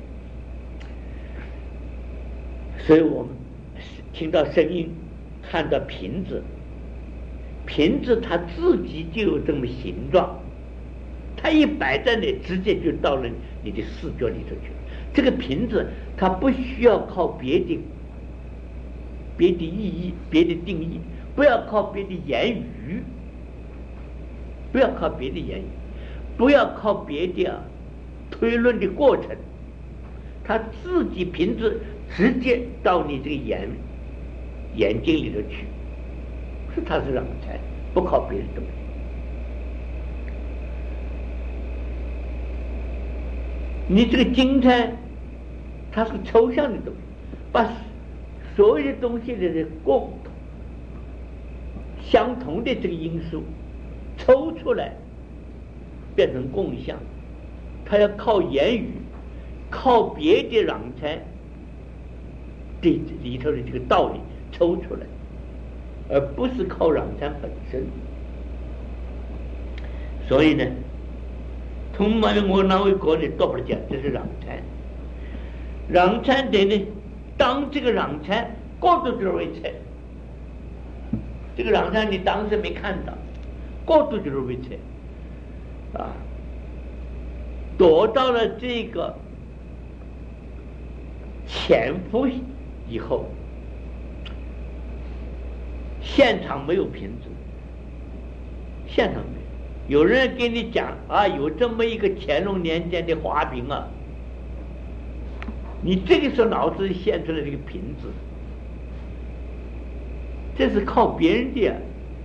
[SPEAKER 1] 所以我们听到声音，看到瓶子，瓶子它自己就有这么形状，它一摆在那，直接就到了你的视觉里头去了。这个瓶子它不需要靠别的别的意义、别的定义，不要靠别的言语，不要靠别的言语，不要靠别的、啊、推论的过程，它自己瓶子直接到你这个眼眼睛里头去，是它是让才，不靠别的东西。你这个金钗，它是抽象的东西，把所有的东西的共同相同的这个因素抽出来，变成共相，它要靠言语，靠别的让才这里头的这个道理抽出来，而不是靠让才本身。所以呢，同埋我那位国呢，多不讲，这是让才。让才的呢，当这个让才过度就是为才，这个让才你当时没看到，过度就是为才啊，躲到了这个潜伏以后，现场没有瓶子，现场没有，有人跟你讲啊，有这么一个乾隆年间的花瓶啊，你这个时候脑子里现出来这个瓶子，这是靠别人的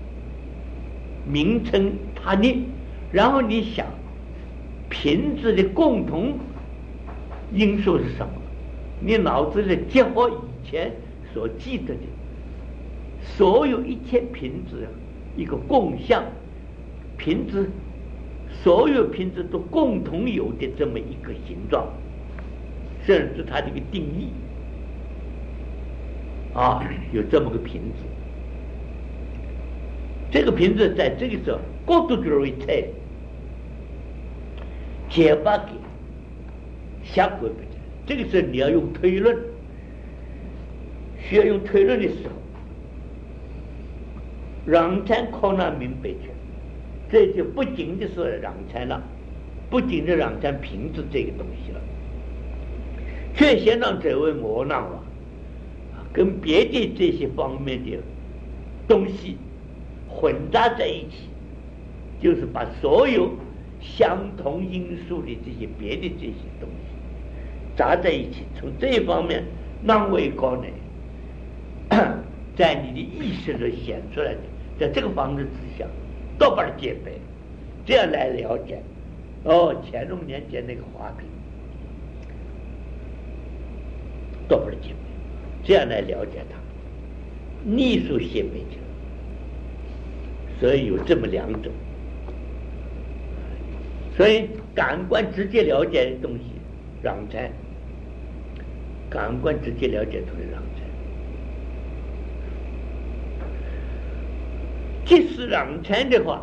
[SPEAKER 1] 名称他念，然后你想瓶子的共同因素是什么？你脑子里结合以前所记得的所有一切瓶子一个共相，瓶子所有瓶子都共同有的这么一个形状，甚至它这个定义啊，有这么个瓶子。这个瓶子在这个时候过度就为猜解发给下回不讲，这个时候你要用推论，需要用推论的时候，让才靠那明白去，这就不仅的是让才了，不仅是让才瓶子这个东西了，却先让这位磨难了，跟别的这些方面的东西混杂在一起，就是把所有相同因素的这些别的这些东西杂在一起，从这一方面让为高呢，在你的意识里显出来的，在这个方式之下都把它解白，这样来了解哦，乾隆年间那个花瓶都把它解白，这样来了解它，逆数写白去了。所以有这么两种，所以感官直接了解的东西让才，感官直接了解出来让才，即使让才的话，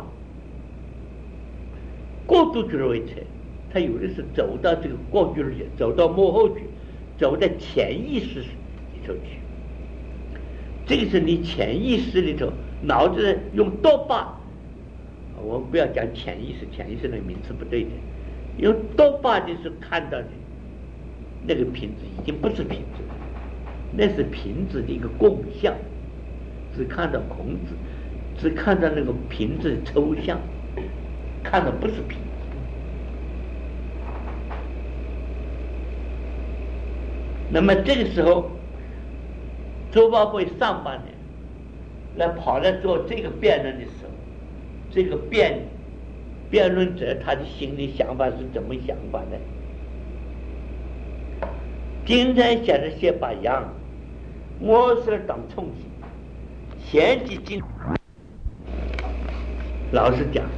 [SPEAKER 1] 过度就是为才，他有的是走到这个过去去，走到幕后去，走在潜意识里头去，这个是你潜意识里头脑子用多巴，我们不要讲潜意识，潜意识那个名词不对的，用多巴的时候看到的那个瓶子已经不是瓶子了，那是瓶子的一个共相，只看到孔子，只看到那个瓶子的抽象，看到不是瓶子。那么这个时候周报会上半年来跑来做这个辩论的时候，这个辩辩论者他的心理想法是怎么想法呢？今天写的些把样，我是当冲击，前几经老实讲，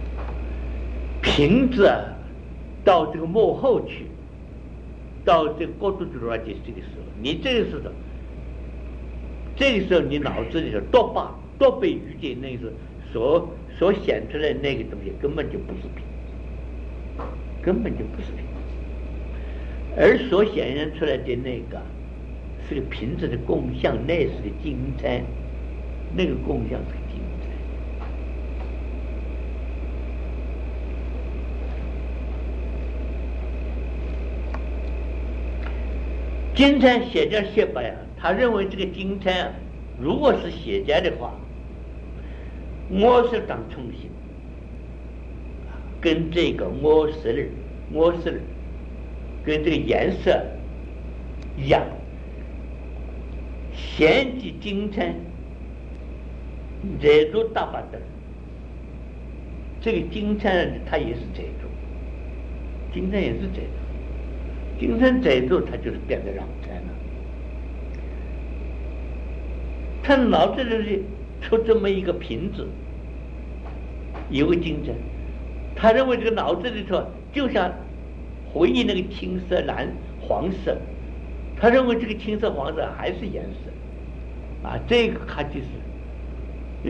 [SPEAKER 1] 瓶子到这个幕后去，到这个过渡主义这个时候，你这个时候，这个时候你脑子里头多把多被遇见那个所所显出来的那个东西根本就不是瓶子，根本就不是瓶子，而所显现出来的那个是个瓶子的共相，那是个金钗，那个共相是个金钗。金钗写家写白啊，他认为这个金钗啊，如果是写家的话，我是当重新跟这个我是我是跟这个颜色一样，显记金钗这种大把的，这个金钗它也是这种，金钗也是这种。金钗这种它就是变得让钗了，他脑子里出这么一个瓶子，有个金钗，他认为这个脑子里头就像回忆那个青色、蓝、黄色，他认为这个青色、黄色还是颜色，啊，这个他就是，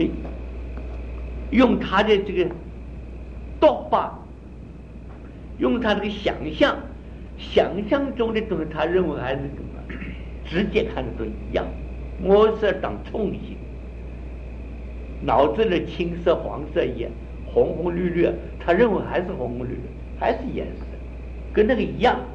[SPEAKER 1] 用他的这个多把，用他这个想象。想象中的东西，他认为还是直接看的都一样。我是当冲性，脑子里青色、黄色一样，红红绿绿，他认为还是红红绿绿，还是颜色，跟那个一样。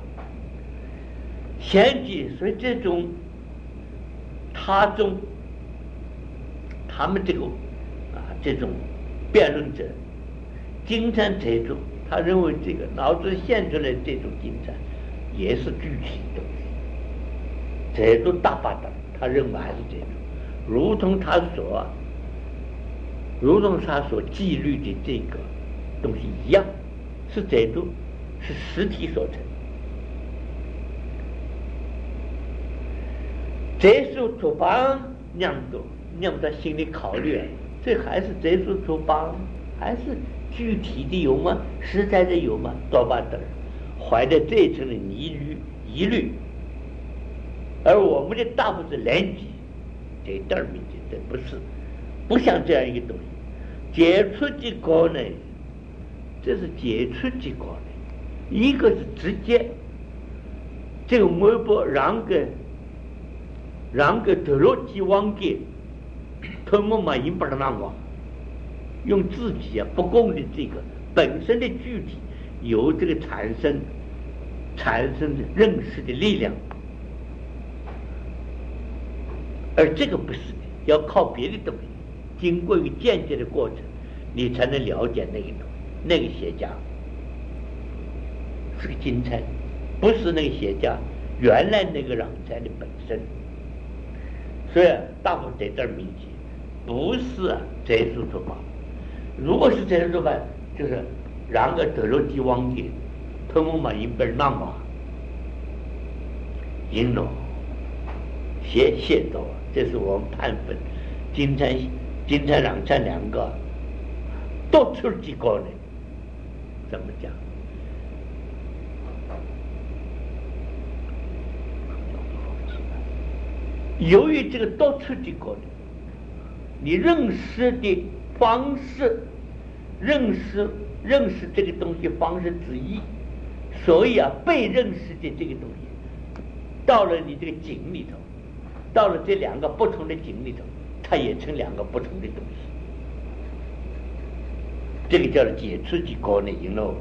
[SPEAKER 1] 显记，所以这种他中他们这个啊这种辩论者，经常这种，他认为这个脑子现出来这种金钗也是具体的东西，这种大把的，他认为还是这种，如同他所如同他所记录的这个东西一样，是这种是实体所成。这时候出版娘多娘在心里考虑，这还是这时候出版还是具体的有吗？实在的有吗？多半的怀着这层的疑虑疑虑，而我们的大部分是连接这一点名字，这不是不像这样一个东西。解除结果呢，这是解除结果呢，一个是直接这个微博让个让个得了几万个，他们嘛引不了那么。用自己啊不公的这个本身的具体有这个产生产生的认识的力量，而这个不是的，要靠别的东西，经过一个间接的过程，你才能了解那个东西。那个写家是个金钗，不是那个写家原来那个让钗的本身。所以大部分这点名气不是这种做法。如果是这种做法，就是让个得了几万的，他们嘛一边那么赢了，写写到，这是我们判分金钗金钗让钗两个多出几个呢？怎么讲？由于这个多出几个呢，你认识的方式，认识认识这个东西方式之一，所以啊，被认识的这个东西，到了你这个井里头，到了这两个不同的井里头，它也成两个不同的东西。这个叫做解除的高呢，赢喽。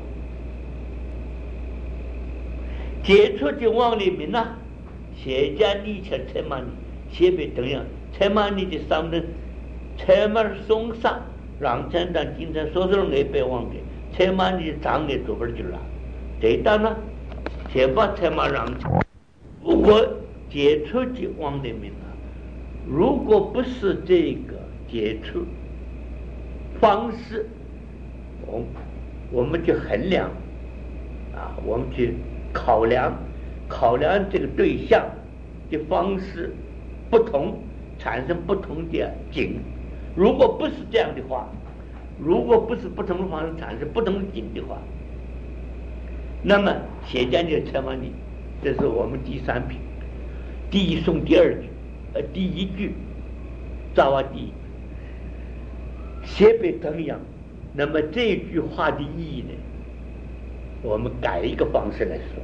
[SPEAKER 1] 解除的往里面呢，写家你却才嘛你，写别等样，才嘛你的上人。才嘛送上让真当今天所有人也别忘记，才嘛你长也做不去了。这当呢，才把才嘛让，如果解除的往里面啊，如果不是这个解除方式，我我们去衡量啊，我们去考量考量这个对象的方式不同，产生不同的景。如果不是这样的话， 如果不是不同的方式产生不同的景的话，那么写家你的车马尼，这是我们第三品，第一颂第二句，呃，第一句，造啊第一，写北等样。那么这句话的意义呢，我们改一个方式来说，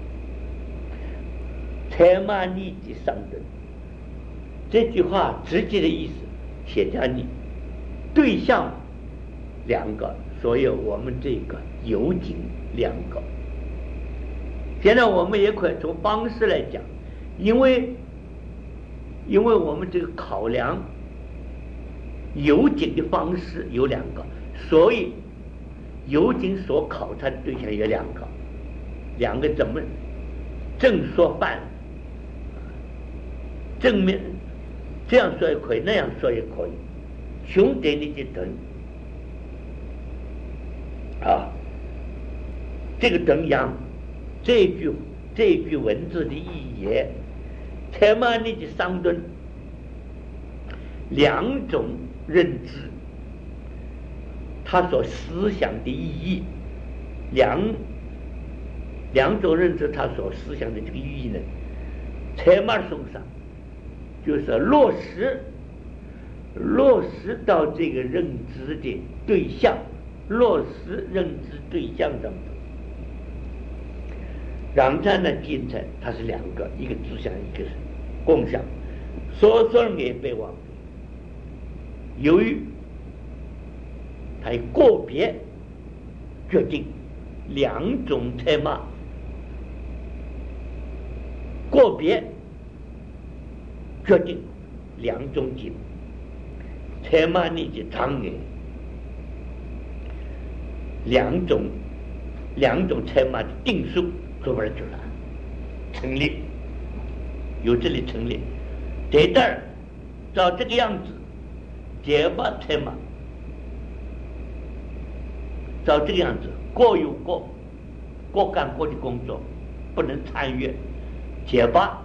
[SPEAKER 1] 车马尼的上等，这句话直接的意思，写家你对象两个，所以我们这个有景两个。现在我们也可以从方式来讲，因为因为我们这个考量有景的方式有两个，所以有景所考察的对象有两个，两个怎么正说反，正面这样说也可以，那样说也可以，兄弟你就等啊，这个等样，这句这句文字的意义，车马尼的上顿两种认知，他所思想的意义，两两种认知，他所思想的这个意义呢，车马送上就是落实落实到这个认知的对象，落实认知对象当中。让占呢进程它是两个，一个指向，一个是共享，所说也被忘，由于它个别决定两种车马，个别决定两种景，车马你的长眼，两种两种车马的定数做不了就了，成立，由这里成立。这段儿照这个样子，结巴车马，照这个样子，各有各各干各的工作，不能参与。结巴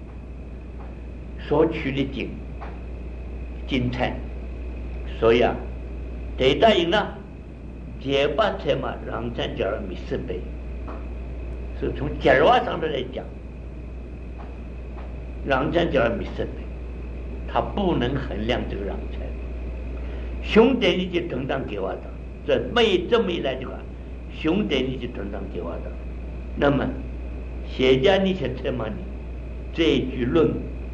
[SPEAKER 1] 所取的景金财，所以啊，这段人呢，结巴车马让咱叫人没设备。所以从结话上头来讲，让占叫没设备，他不能衡量这个让财。兄弟你就正当给我的，这没这么一来的话，兄弟你就正当给我的。那么写家你去车马你这一句论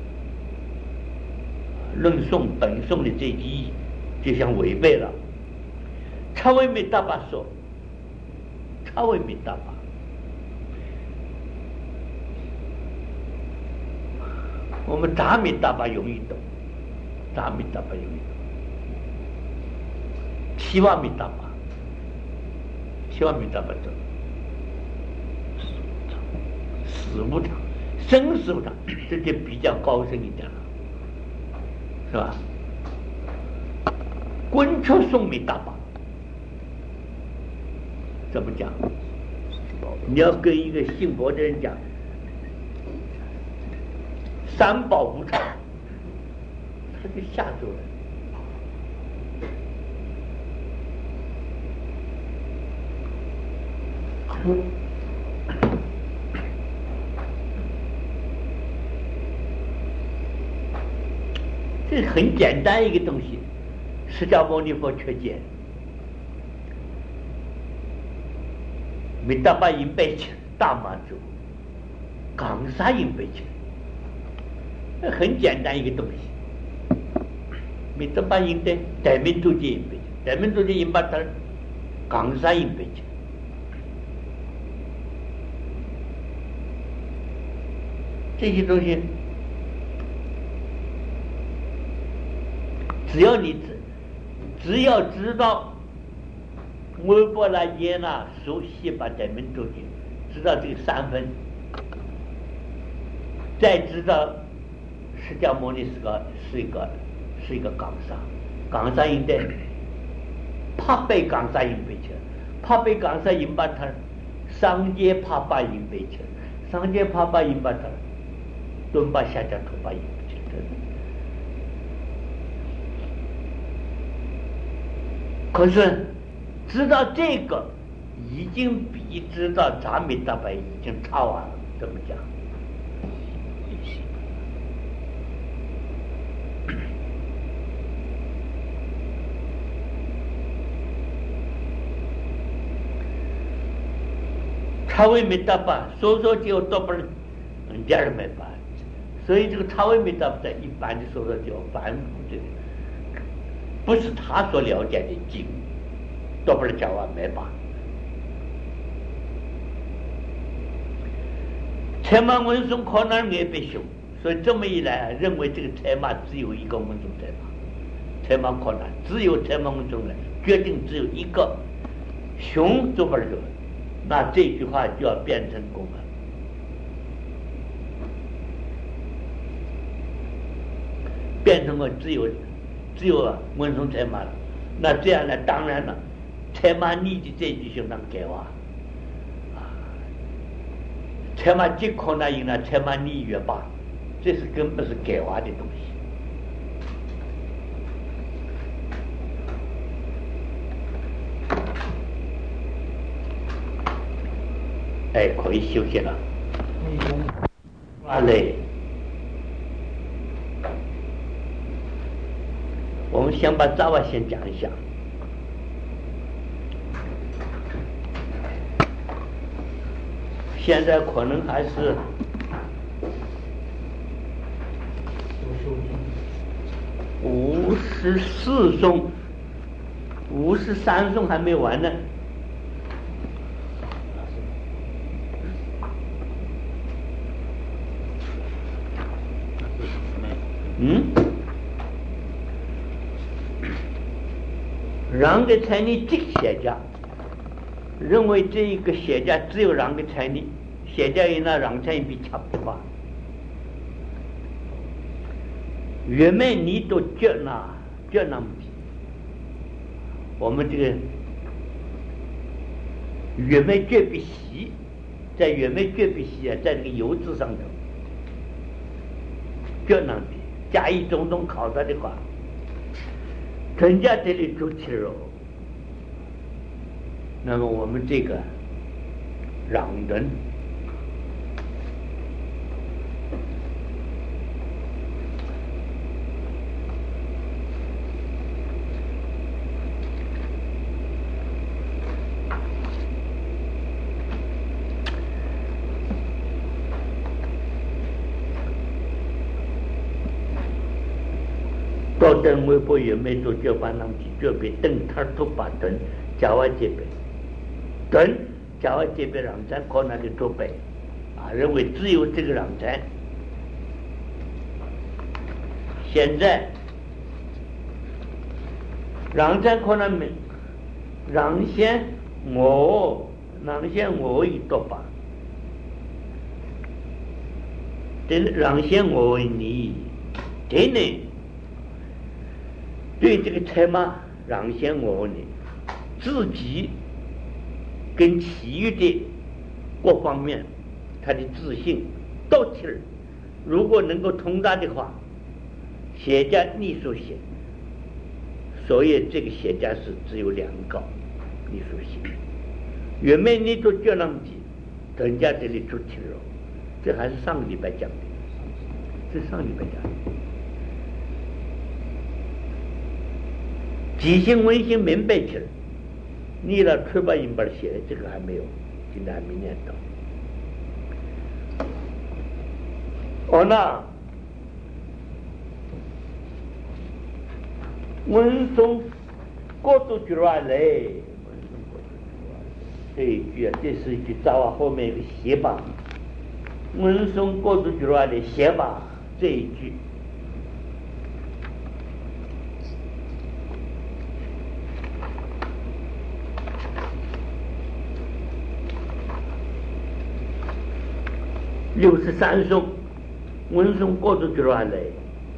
[SPEAKER 1] 论颂本颂的这句意义，就像违背了。超为没大把说，超为没大把。我们杂米大把容易懂，杂米大把容易懂，七万米大把，七万米大把懂，死无常，生死无常，这就比较高深一点了，是吧？滚出送米大把，怎么讲？你要跟一个信佛的人讲。三宝无常，他就吓住了。这很简单一个东西，释迦牟尼佛缺见，没大把银杯钱，大满足，港沙银杯钱。很简单一个东西，没得把赢的台面都接赢杯，台面都接赢把他港沙赢杯去。这些东西，只要你只只要知道微波啦、耶啦、熟悉把台面都接，知道这个三分，再知道。释迦牟尼是个是一个是一个港沙，港沙应该怕被港沙赢杯去，怕被港沙赢把他，上街怕把赢杯去，上街怕把赢把他，蹲把下家土把赢杯去，可是知道这个已经比知道扎米达巴已经差完了，怎么讲？差位米达巴说说就都不是第二没办，所以这个差位米达巴在一般的说说就反复这个，不是他所了解的经，都不是讲完没办。财马文松可能也被修，所以这么一来，认为这个财马只有一个文松财马，财马可能只有财马文松来决定只有一个，熊就不是。那这句话就要变成公了，变成了只有只有文松财马了。那这样呢，当然了，财马你的这句相当改话啊，财马即可能赢了，财马你越罢，这是根本是改话的东西。哎，可以休息了。哇嘞！我们先把杂话先讲一下。现在可能还是五十四颂，五十三颂还没完呢。嗯，让给财力这个写家认为这一个写家只有让给财力，写家以那让财比差不多。原来你都觉那觉那么低，我们这个原来觉比细，在原来觉比细啊，在这个油脂上头觉那么低。加以种种考察的话，增加这里做切肉，那么我们这个让人到等微博也没做交班人去准备等他都把等加完这边等加完这边让咱可能的准备啊，认为只有这个让咱现在让咱可能没让先我让先我一多吧，等让先我为你真的对这个财马让先我呢，自己跟其余的各方面他的自信都起来，如果能够通达的话，写家你所写，所以这个写家是只有两个你所写，原来你都觉那么急，人家这里出去了，这还是上个礼拜讲的，这上个礼拜讲的。即兴文性明白起来，你了出版银本写的这个还没有，今天还没念到。哦，那文松过度句话嘞，这一句啊，这是一句早啊，后面一个写吧，文松过度句话的写吧这一句。六十三颂，文松过度句话嘞，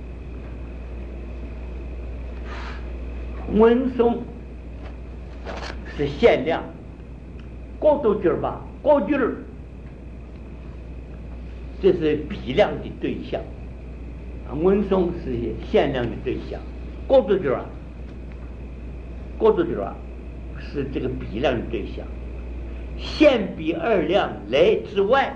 [SPEAKER 1] 文松是限量，过度句吧，过句儿，这是比量的对象，啊，文松是限量的对象，过度句啊，过度句啊， 是这个比量的对象，线比二量来之外，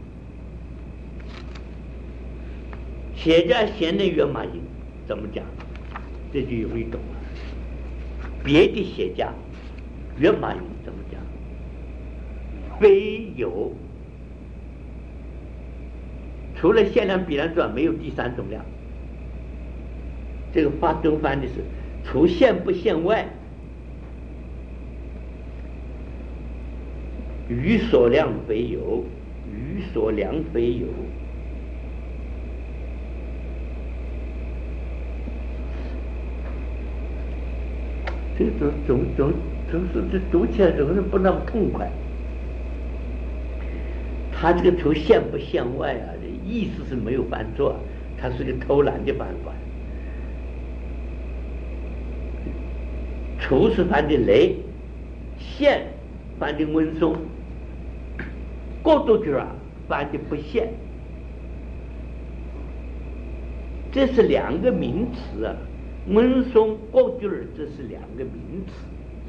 [SPEAKER 1] 写家贤的约马营怎么讲？这就容易懂了。别的写家约马营怎么讲？非有，除了限量比量之外，没有第三种量。这个发中翻的是除限不限外，余所量非有，余所量非有。这种总总总是这读起来总是不那么痛快。他这个除限不限外啊，这意思是没有犯错，他是个偷懒的办法。除是犯的雷，限犯的温松，过渡句啊犯的不限，这是两个名词啊。温松过渡儿这是两个名词，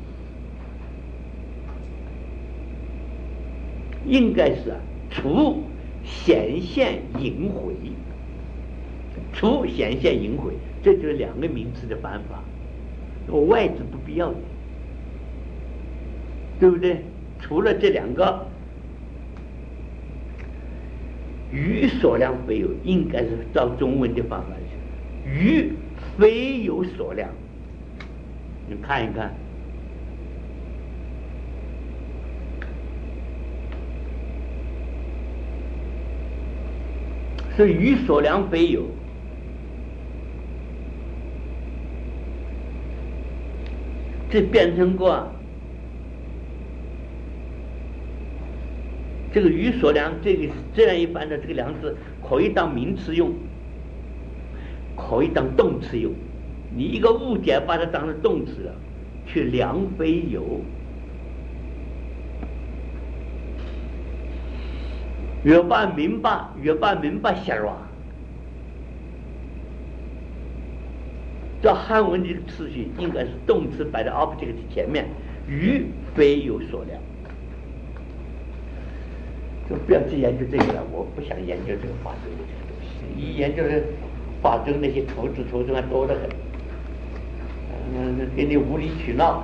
[SPEAKER 1] 应该是啊除显现隐晦，除显现隐晦，这就是两个名词的翻法。外字不必要的，对不对？除了这两个，余所量非有，应该是照中文的方法去，余非有所量。你看一看，是余所量非有。这变成过这个余所量，这个这样一般的这个量字可以当名词用，可以当动词用。你一个物件把它当成动词了，去量非有，越把明白越把明白写了。这汉文的次序应该是动词摆在 object 前面，余非有所量。就不要去研究这个了，我不想研究这个法则的这个东西。一研究这法则那些图纸图纸还多得很，嗯，给你无理取闹。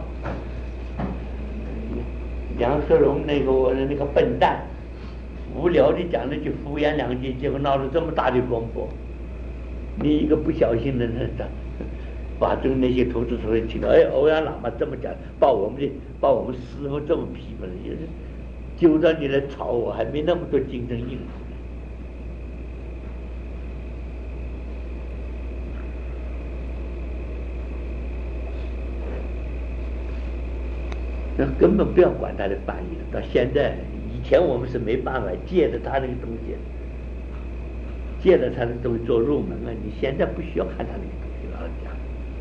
[SPEAKER 1] 杨世荣那个我的那个笨蛋，无聊的讲了句敷衍两句，结果闹了这么大的风波。你一个不小心的那的。把中那些图纸图纸听到，哎，欧阳喇嘛这么讲，把我们的把我们师傅这么批评了，就是就让你来吵我，还没那么多精神应付。那根本不要管他的翻译了。到现在，以前我们是没办法借着他那个东西，借着他的东西做入门啊。你现在不需要看他那个东西了，讲。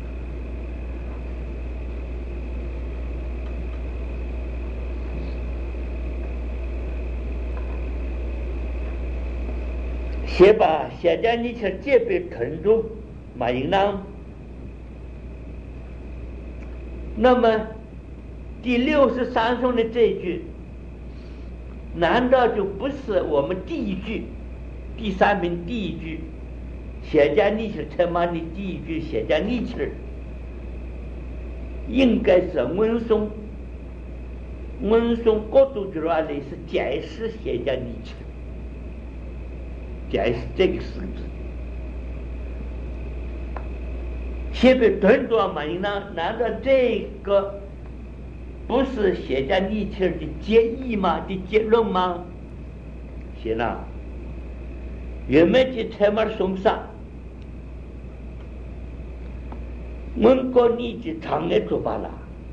[SPEAKER 1] 写把写家你去借被屯住马应当，那么第六十三颂的这一句，难道就不是我们第一句第三名第一句写家你去才嘛的第一句写家你去，应该是温松温松过渡句话里是解释写家你去。解释这个四个字，写被屯住马应当，难道这个不是写家尼切的结义吗？的结论吗？写了，原本的才嘛松上，蒙古你的长的做法了，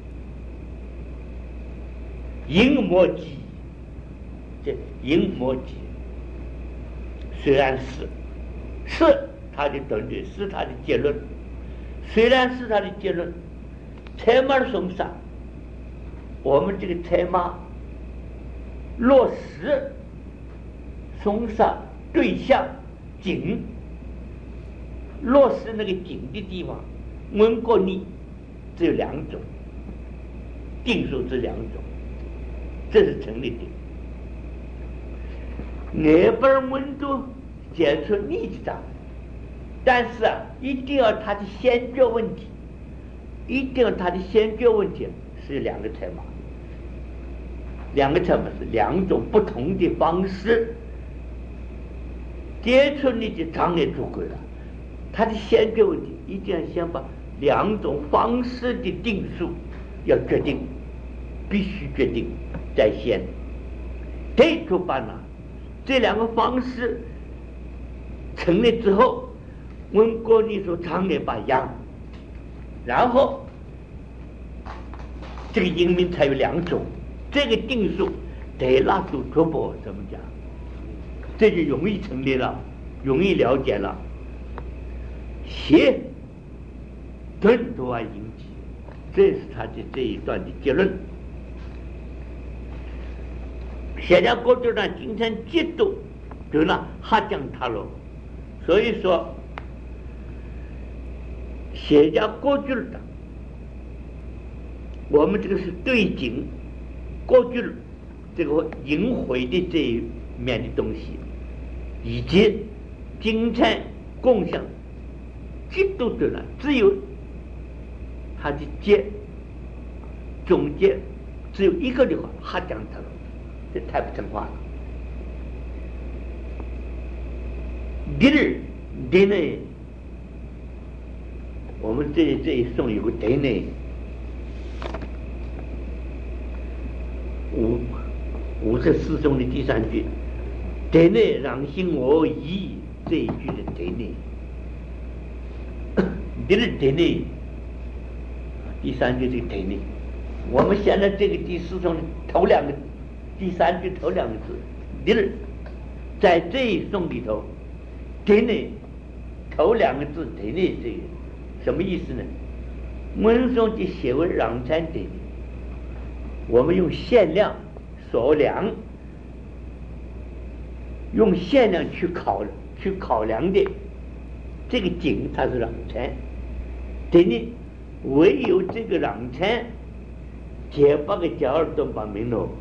[SPEAKER 1] 银墨迹，这银墨迹。虽然是是他的论点，是他的结论，虽然是他的结论，才马松上，我们这个才马落实松上对象景，落实那个景的地方，问过你只有两种， 定数这两种，这是成立的。外边温度解除逆子障碍，但是啊，一定要它的先决问题，一定要它的先决问题是两个车码，两个车码是两种不同的方式解除你的障碍出轨了。它的先决问题一定要先把两种方式的定数要决定，必须决定在先。这就办了，这两个方式成立之后，问过你说障碍把样，然后这个英明才有两种，这个定数得拉住突破怎么讲，这就容易成立了，容易了解了。邪顿都要引起，这是他的这一段的结论。现在过去呢，经常嫉妒，对了，哈江塔罗，所以说，现在过去的，我们这个是对景过去这个淫秽的这一面的东西，以及经常共享。嫉妒的人只有他的结总结只有一个的话，哈讲他了，这太不成话了。第二，第呢，我们这这一颂有个第呢，五五十四颂的第三句，第呢让心我意，这一句的第呢。第二点呢，第三句这个点呢，我们现在这个第四颂头两个，第三句头两个字，第二，在这一颂里头，点呢头两个字点呢这个什么意思呢？文颂的写为让参点，我们用限量所量，用限量去考去考量的这个景，它是让参。等于唯有这个让参解八个角耳顿把名喽，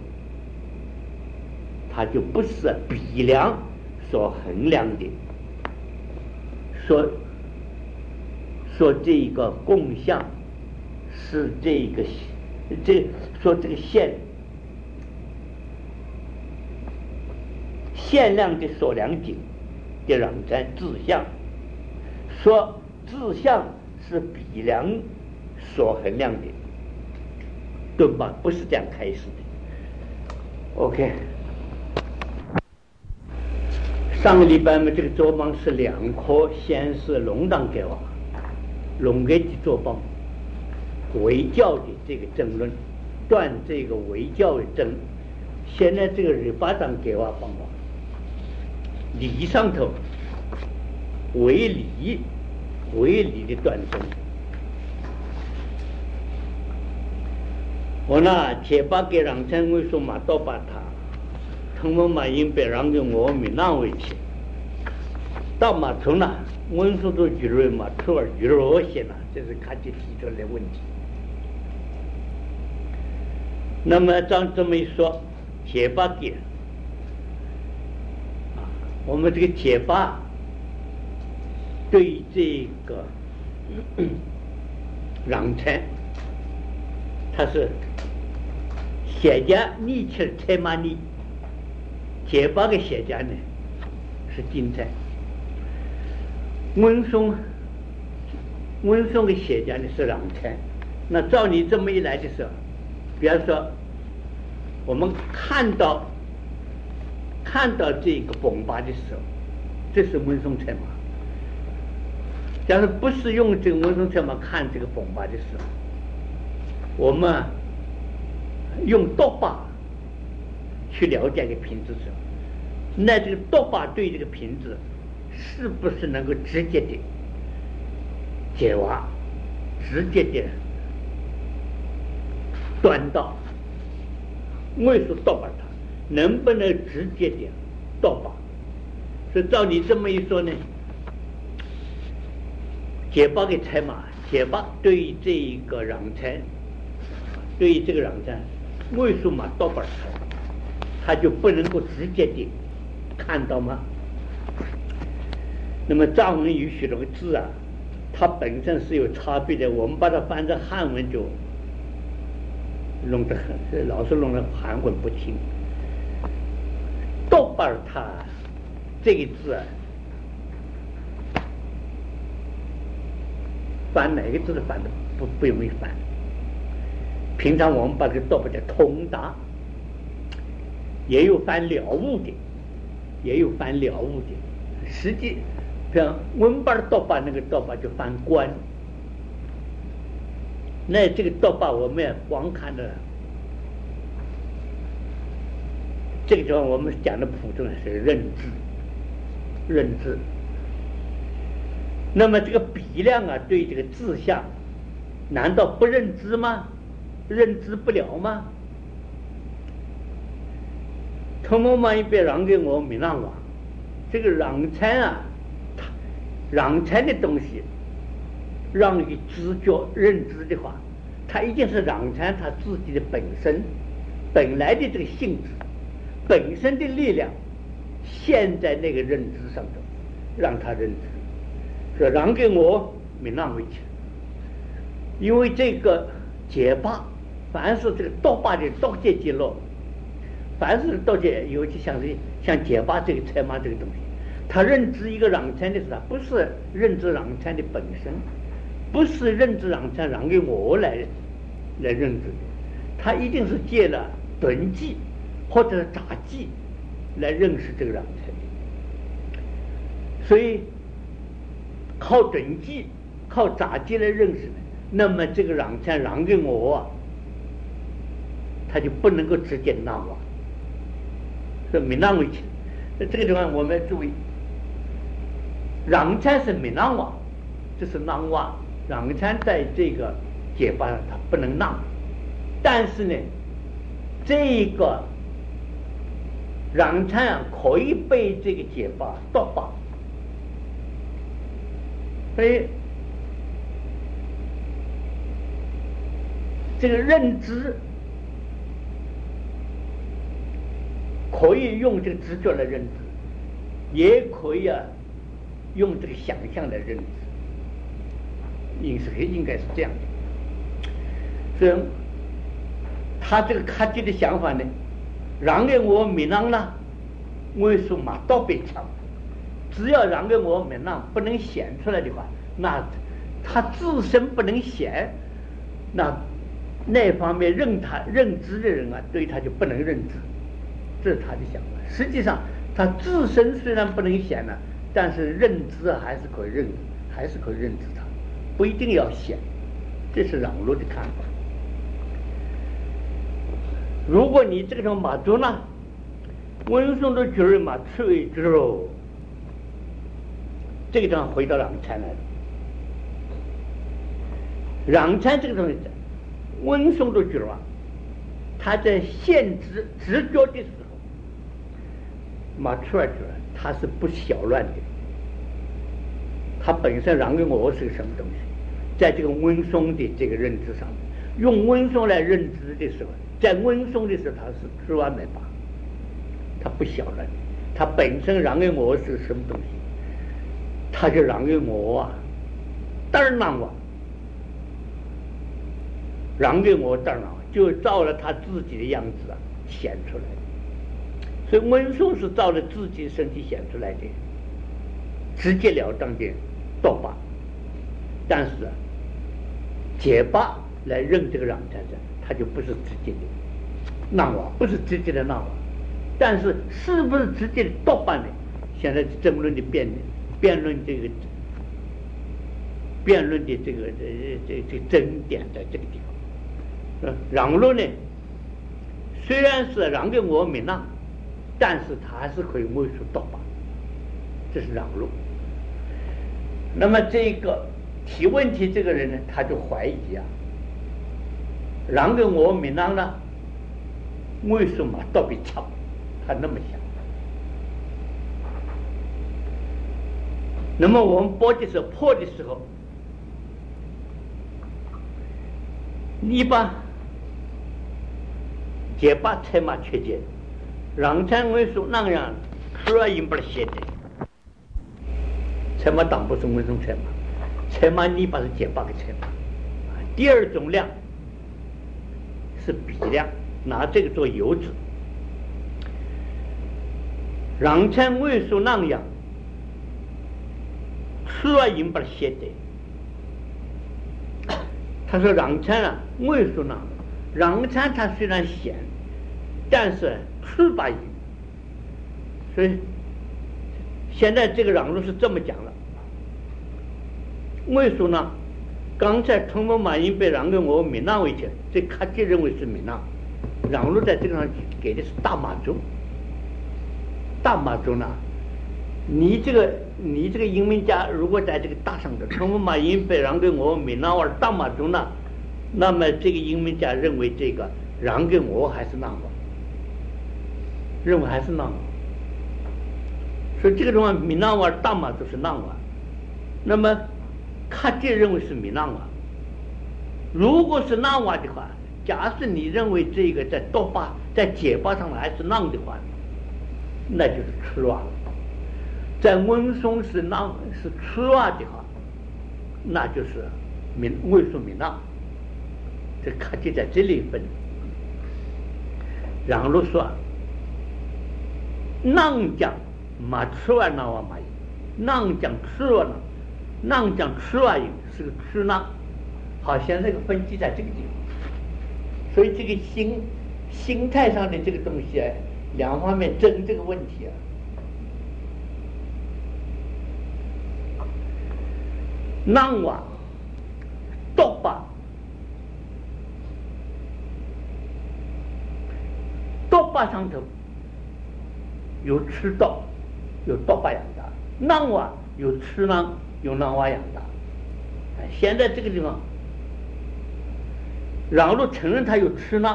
[SPEAKER 1] 它就不是比量所衡量的，说说这一个共相是这一个这说这个限限量的所量景的让参自相，说自相是比量所衡量的，对吧？不是这样开始的。OK， 上个礼拜嘛，这个作邦是两科，先是龙当给我，龙给的作邦，为教的这个争论，断这个为教的争。现在这个日巴当给我帮我，理上头为理。为理的断证，我那铁把给让参为说嘛，都把他，他们嘛应被让给我闽南为去，到嘛从那文书都举了嘛，出而举了我些了，这是看见提出来的问题。那么照这么一说，铁把给，啊，我们这个铁把。对这个让参，他是写家逆切才嘛逆，解八个写家呢是金参，文松文松的写家呢是让参。那照你这么一来的时候，比方说我们看到看到这个崩巴的时候，这是文松才嘛。假如不是用这个文松才嘛看这个崩巴的时候，我们用多巴去了解这个品质时候，那这个多巴对这个品质是不是能够直接的解挖，直接的端到？我说多巴它能不能直接的多巴？所以照你这么一说呢，解八个财马，解八对于这一个让参对于这个嚷战，为什么多半他就不能够直接的看到吗？那么藏文有许多个字啊，它本身是有差别的，我们把它翻成汉文就弄得很，老是弄得含混不清。多半它这个字啊，翻哪个字都翻的不不容易翻。平常我们把这个多半叫通达，也有翻了悟的，也有翻了悟的。实际像文班的多半那个多半就翻官，那这个多半我们也光看的。这个地方我们讲的普通是认知，认知。那么这个比量啊，对这个字相，难道不认知吗？认知不了吗？同我们一边让给我闽南话，这个让餐啊，让餐的东西，让你知觉认知的话，它一定是让餐它自己的本身本来的这个性质。本身的力量现在那个认知上头，让他认知，说让给我闽南回去，因为这个解巴，凡是这个道巴的道界记录，凡是道界，尤其像是像解巴这个财马这个东西，他认知一个让参的时候，不是认知让参的本身，不是认知让参让给我来来认知的，他一定是借了顿记。或者杂技来认识这个让参，所以靠准记、靠杂技来认识，那么这个让参让给我啊，他就不能够直接让我，是闽南话去。那这个地方我们注意，让参是闽南话，这是让话，让参在这个解法上他不能让，但是呢，这个。让参啊，可以被这个解法夺法，所以这个认知可以用这个直觉来认知，也可以啊用这个想象来认知，应是应该是这样的。所以他这个科技的想法呢？让给我闽南啦，为什么都别抢？只要让给我闽南不能显出来的话，那他自身不能显，那那方面认他认知的人啊，对他就不能认知，这是他的想法。实际上，他自身虽然不能显呢，但是认知还是可以认，还是可以认知他，不一定要显。这是让路的看法。如果你这个叫马祖呢，文松的角儿嘛，吹之后，这个地方回到让参来了。让参这个东西，文松的角儿啊，他在限制直觉的时候，马出来角儿他是不小乱的，他本身让给我是个什么东西，在这个文松的这个认知上，用文松来认知的时候。在温松的时候，他是十万没八，他不小了。他本身让给我是什么东西，他就让给我啊，当然让我，让给我当然就照了他自己的样子啊显出来。所以温松是照着自己身体显出来的，直截了当的道法。但是啊，解巴来认这个让参者。他就不是直接的让我，不是直接的让我，但是是不是直接的多半呢？现在争论的辩辩论这个辩论的这个这这这争点在这个地方。让路呢，虽然是让给我闽南，但是他还是可以为数多半，这是让路。那么这个提问题这个人呢，他就怀疑啊。让给我闽南呢？为什么都比差？他那么想。那么我们剥的时候破的时候，你把结巴才嘛缺结，让参文书那样出来引不了写的，才嘛当不是文松才嘛，才嘛你把是结巴给才嘛。第二种量是比量，拿这个做油脂，让参文书那样出来引不了写的。他说让参啊，文书那让参它虽然咸，但是吃把鱼，所以现在这个让路是这么讲了。文书呢，刚才通过马英被让给我闽南为前，这卡基认为是闽南，让路在这个上给的是大马洲。大马洲呢，你这个你这个英文家如果在这个大上头，通过马英被让给我闽南话大马洲呢，那么这个英文家认为这个让给我还是南话，认为还是南话，所以这个地方闽南话大马洲是南话，那么卡基认为是闽南话。如果是南话的话，假设你认为这个在多巴在结巴上还是南的话，那就是吃话了。在文松是南是吃话的话，那就是闽文松闽南。这卡基在这里分。然后说，南讲嘛吃话南话嘛，南讲吃话呢，南讲吃话有是个吃南。好，现在这个分歧在这个地方，所以这个心心态上的这个东西啊，两方面争这个问题啊。南话多巴多巴上头有吃多有多巴养大，南话有吃南有南话养大。现在这个地方让路承认他有吃南，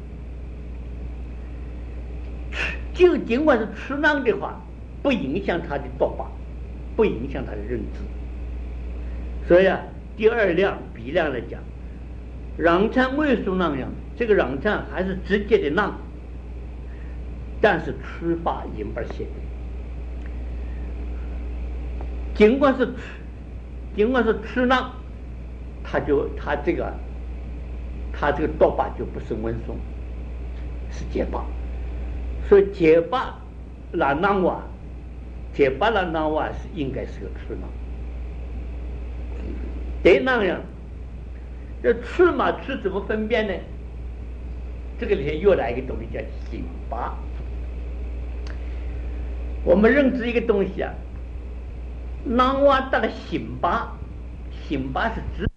[SPEAKER 1] 就尽管是吃南的话，不影响他的多巴，不影响他的认知。所以啊，第二量比量来讲，让参文书那样，这个让参还是直接的让，但是吃法引不写的。尽管是吃，尽管是吃让，他就他这个他这个多巴就不是文松，是结巴。所以结巴拉南话，结巴拉南话是应该是个吃让。对那样，这吃嘛吃怎么分辨呢？这个里面又来一个东西叫醒巴。我们认知一个东西啊，南话到了醒巴，醒巴是指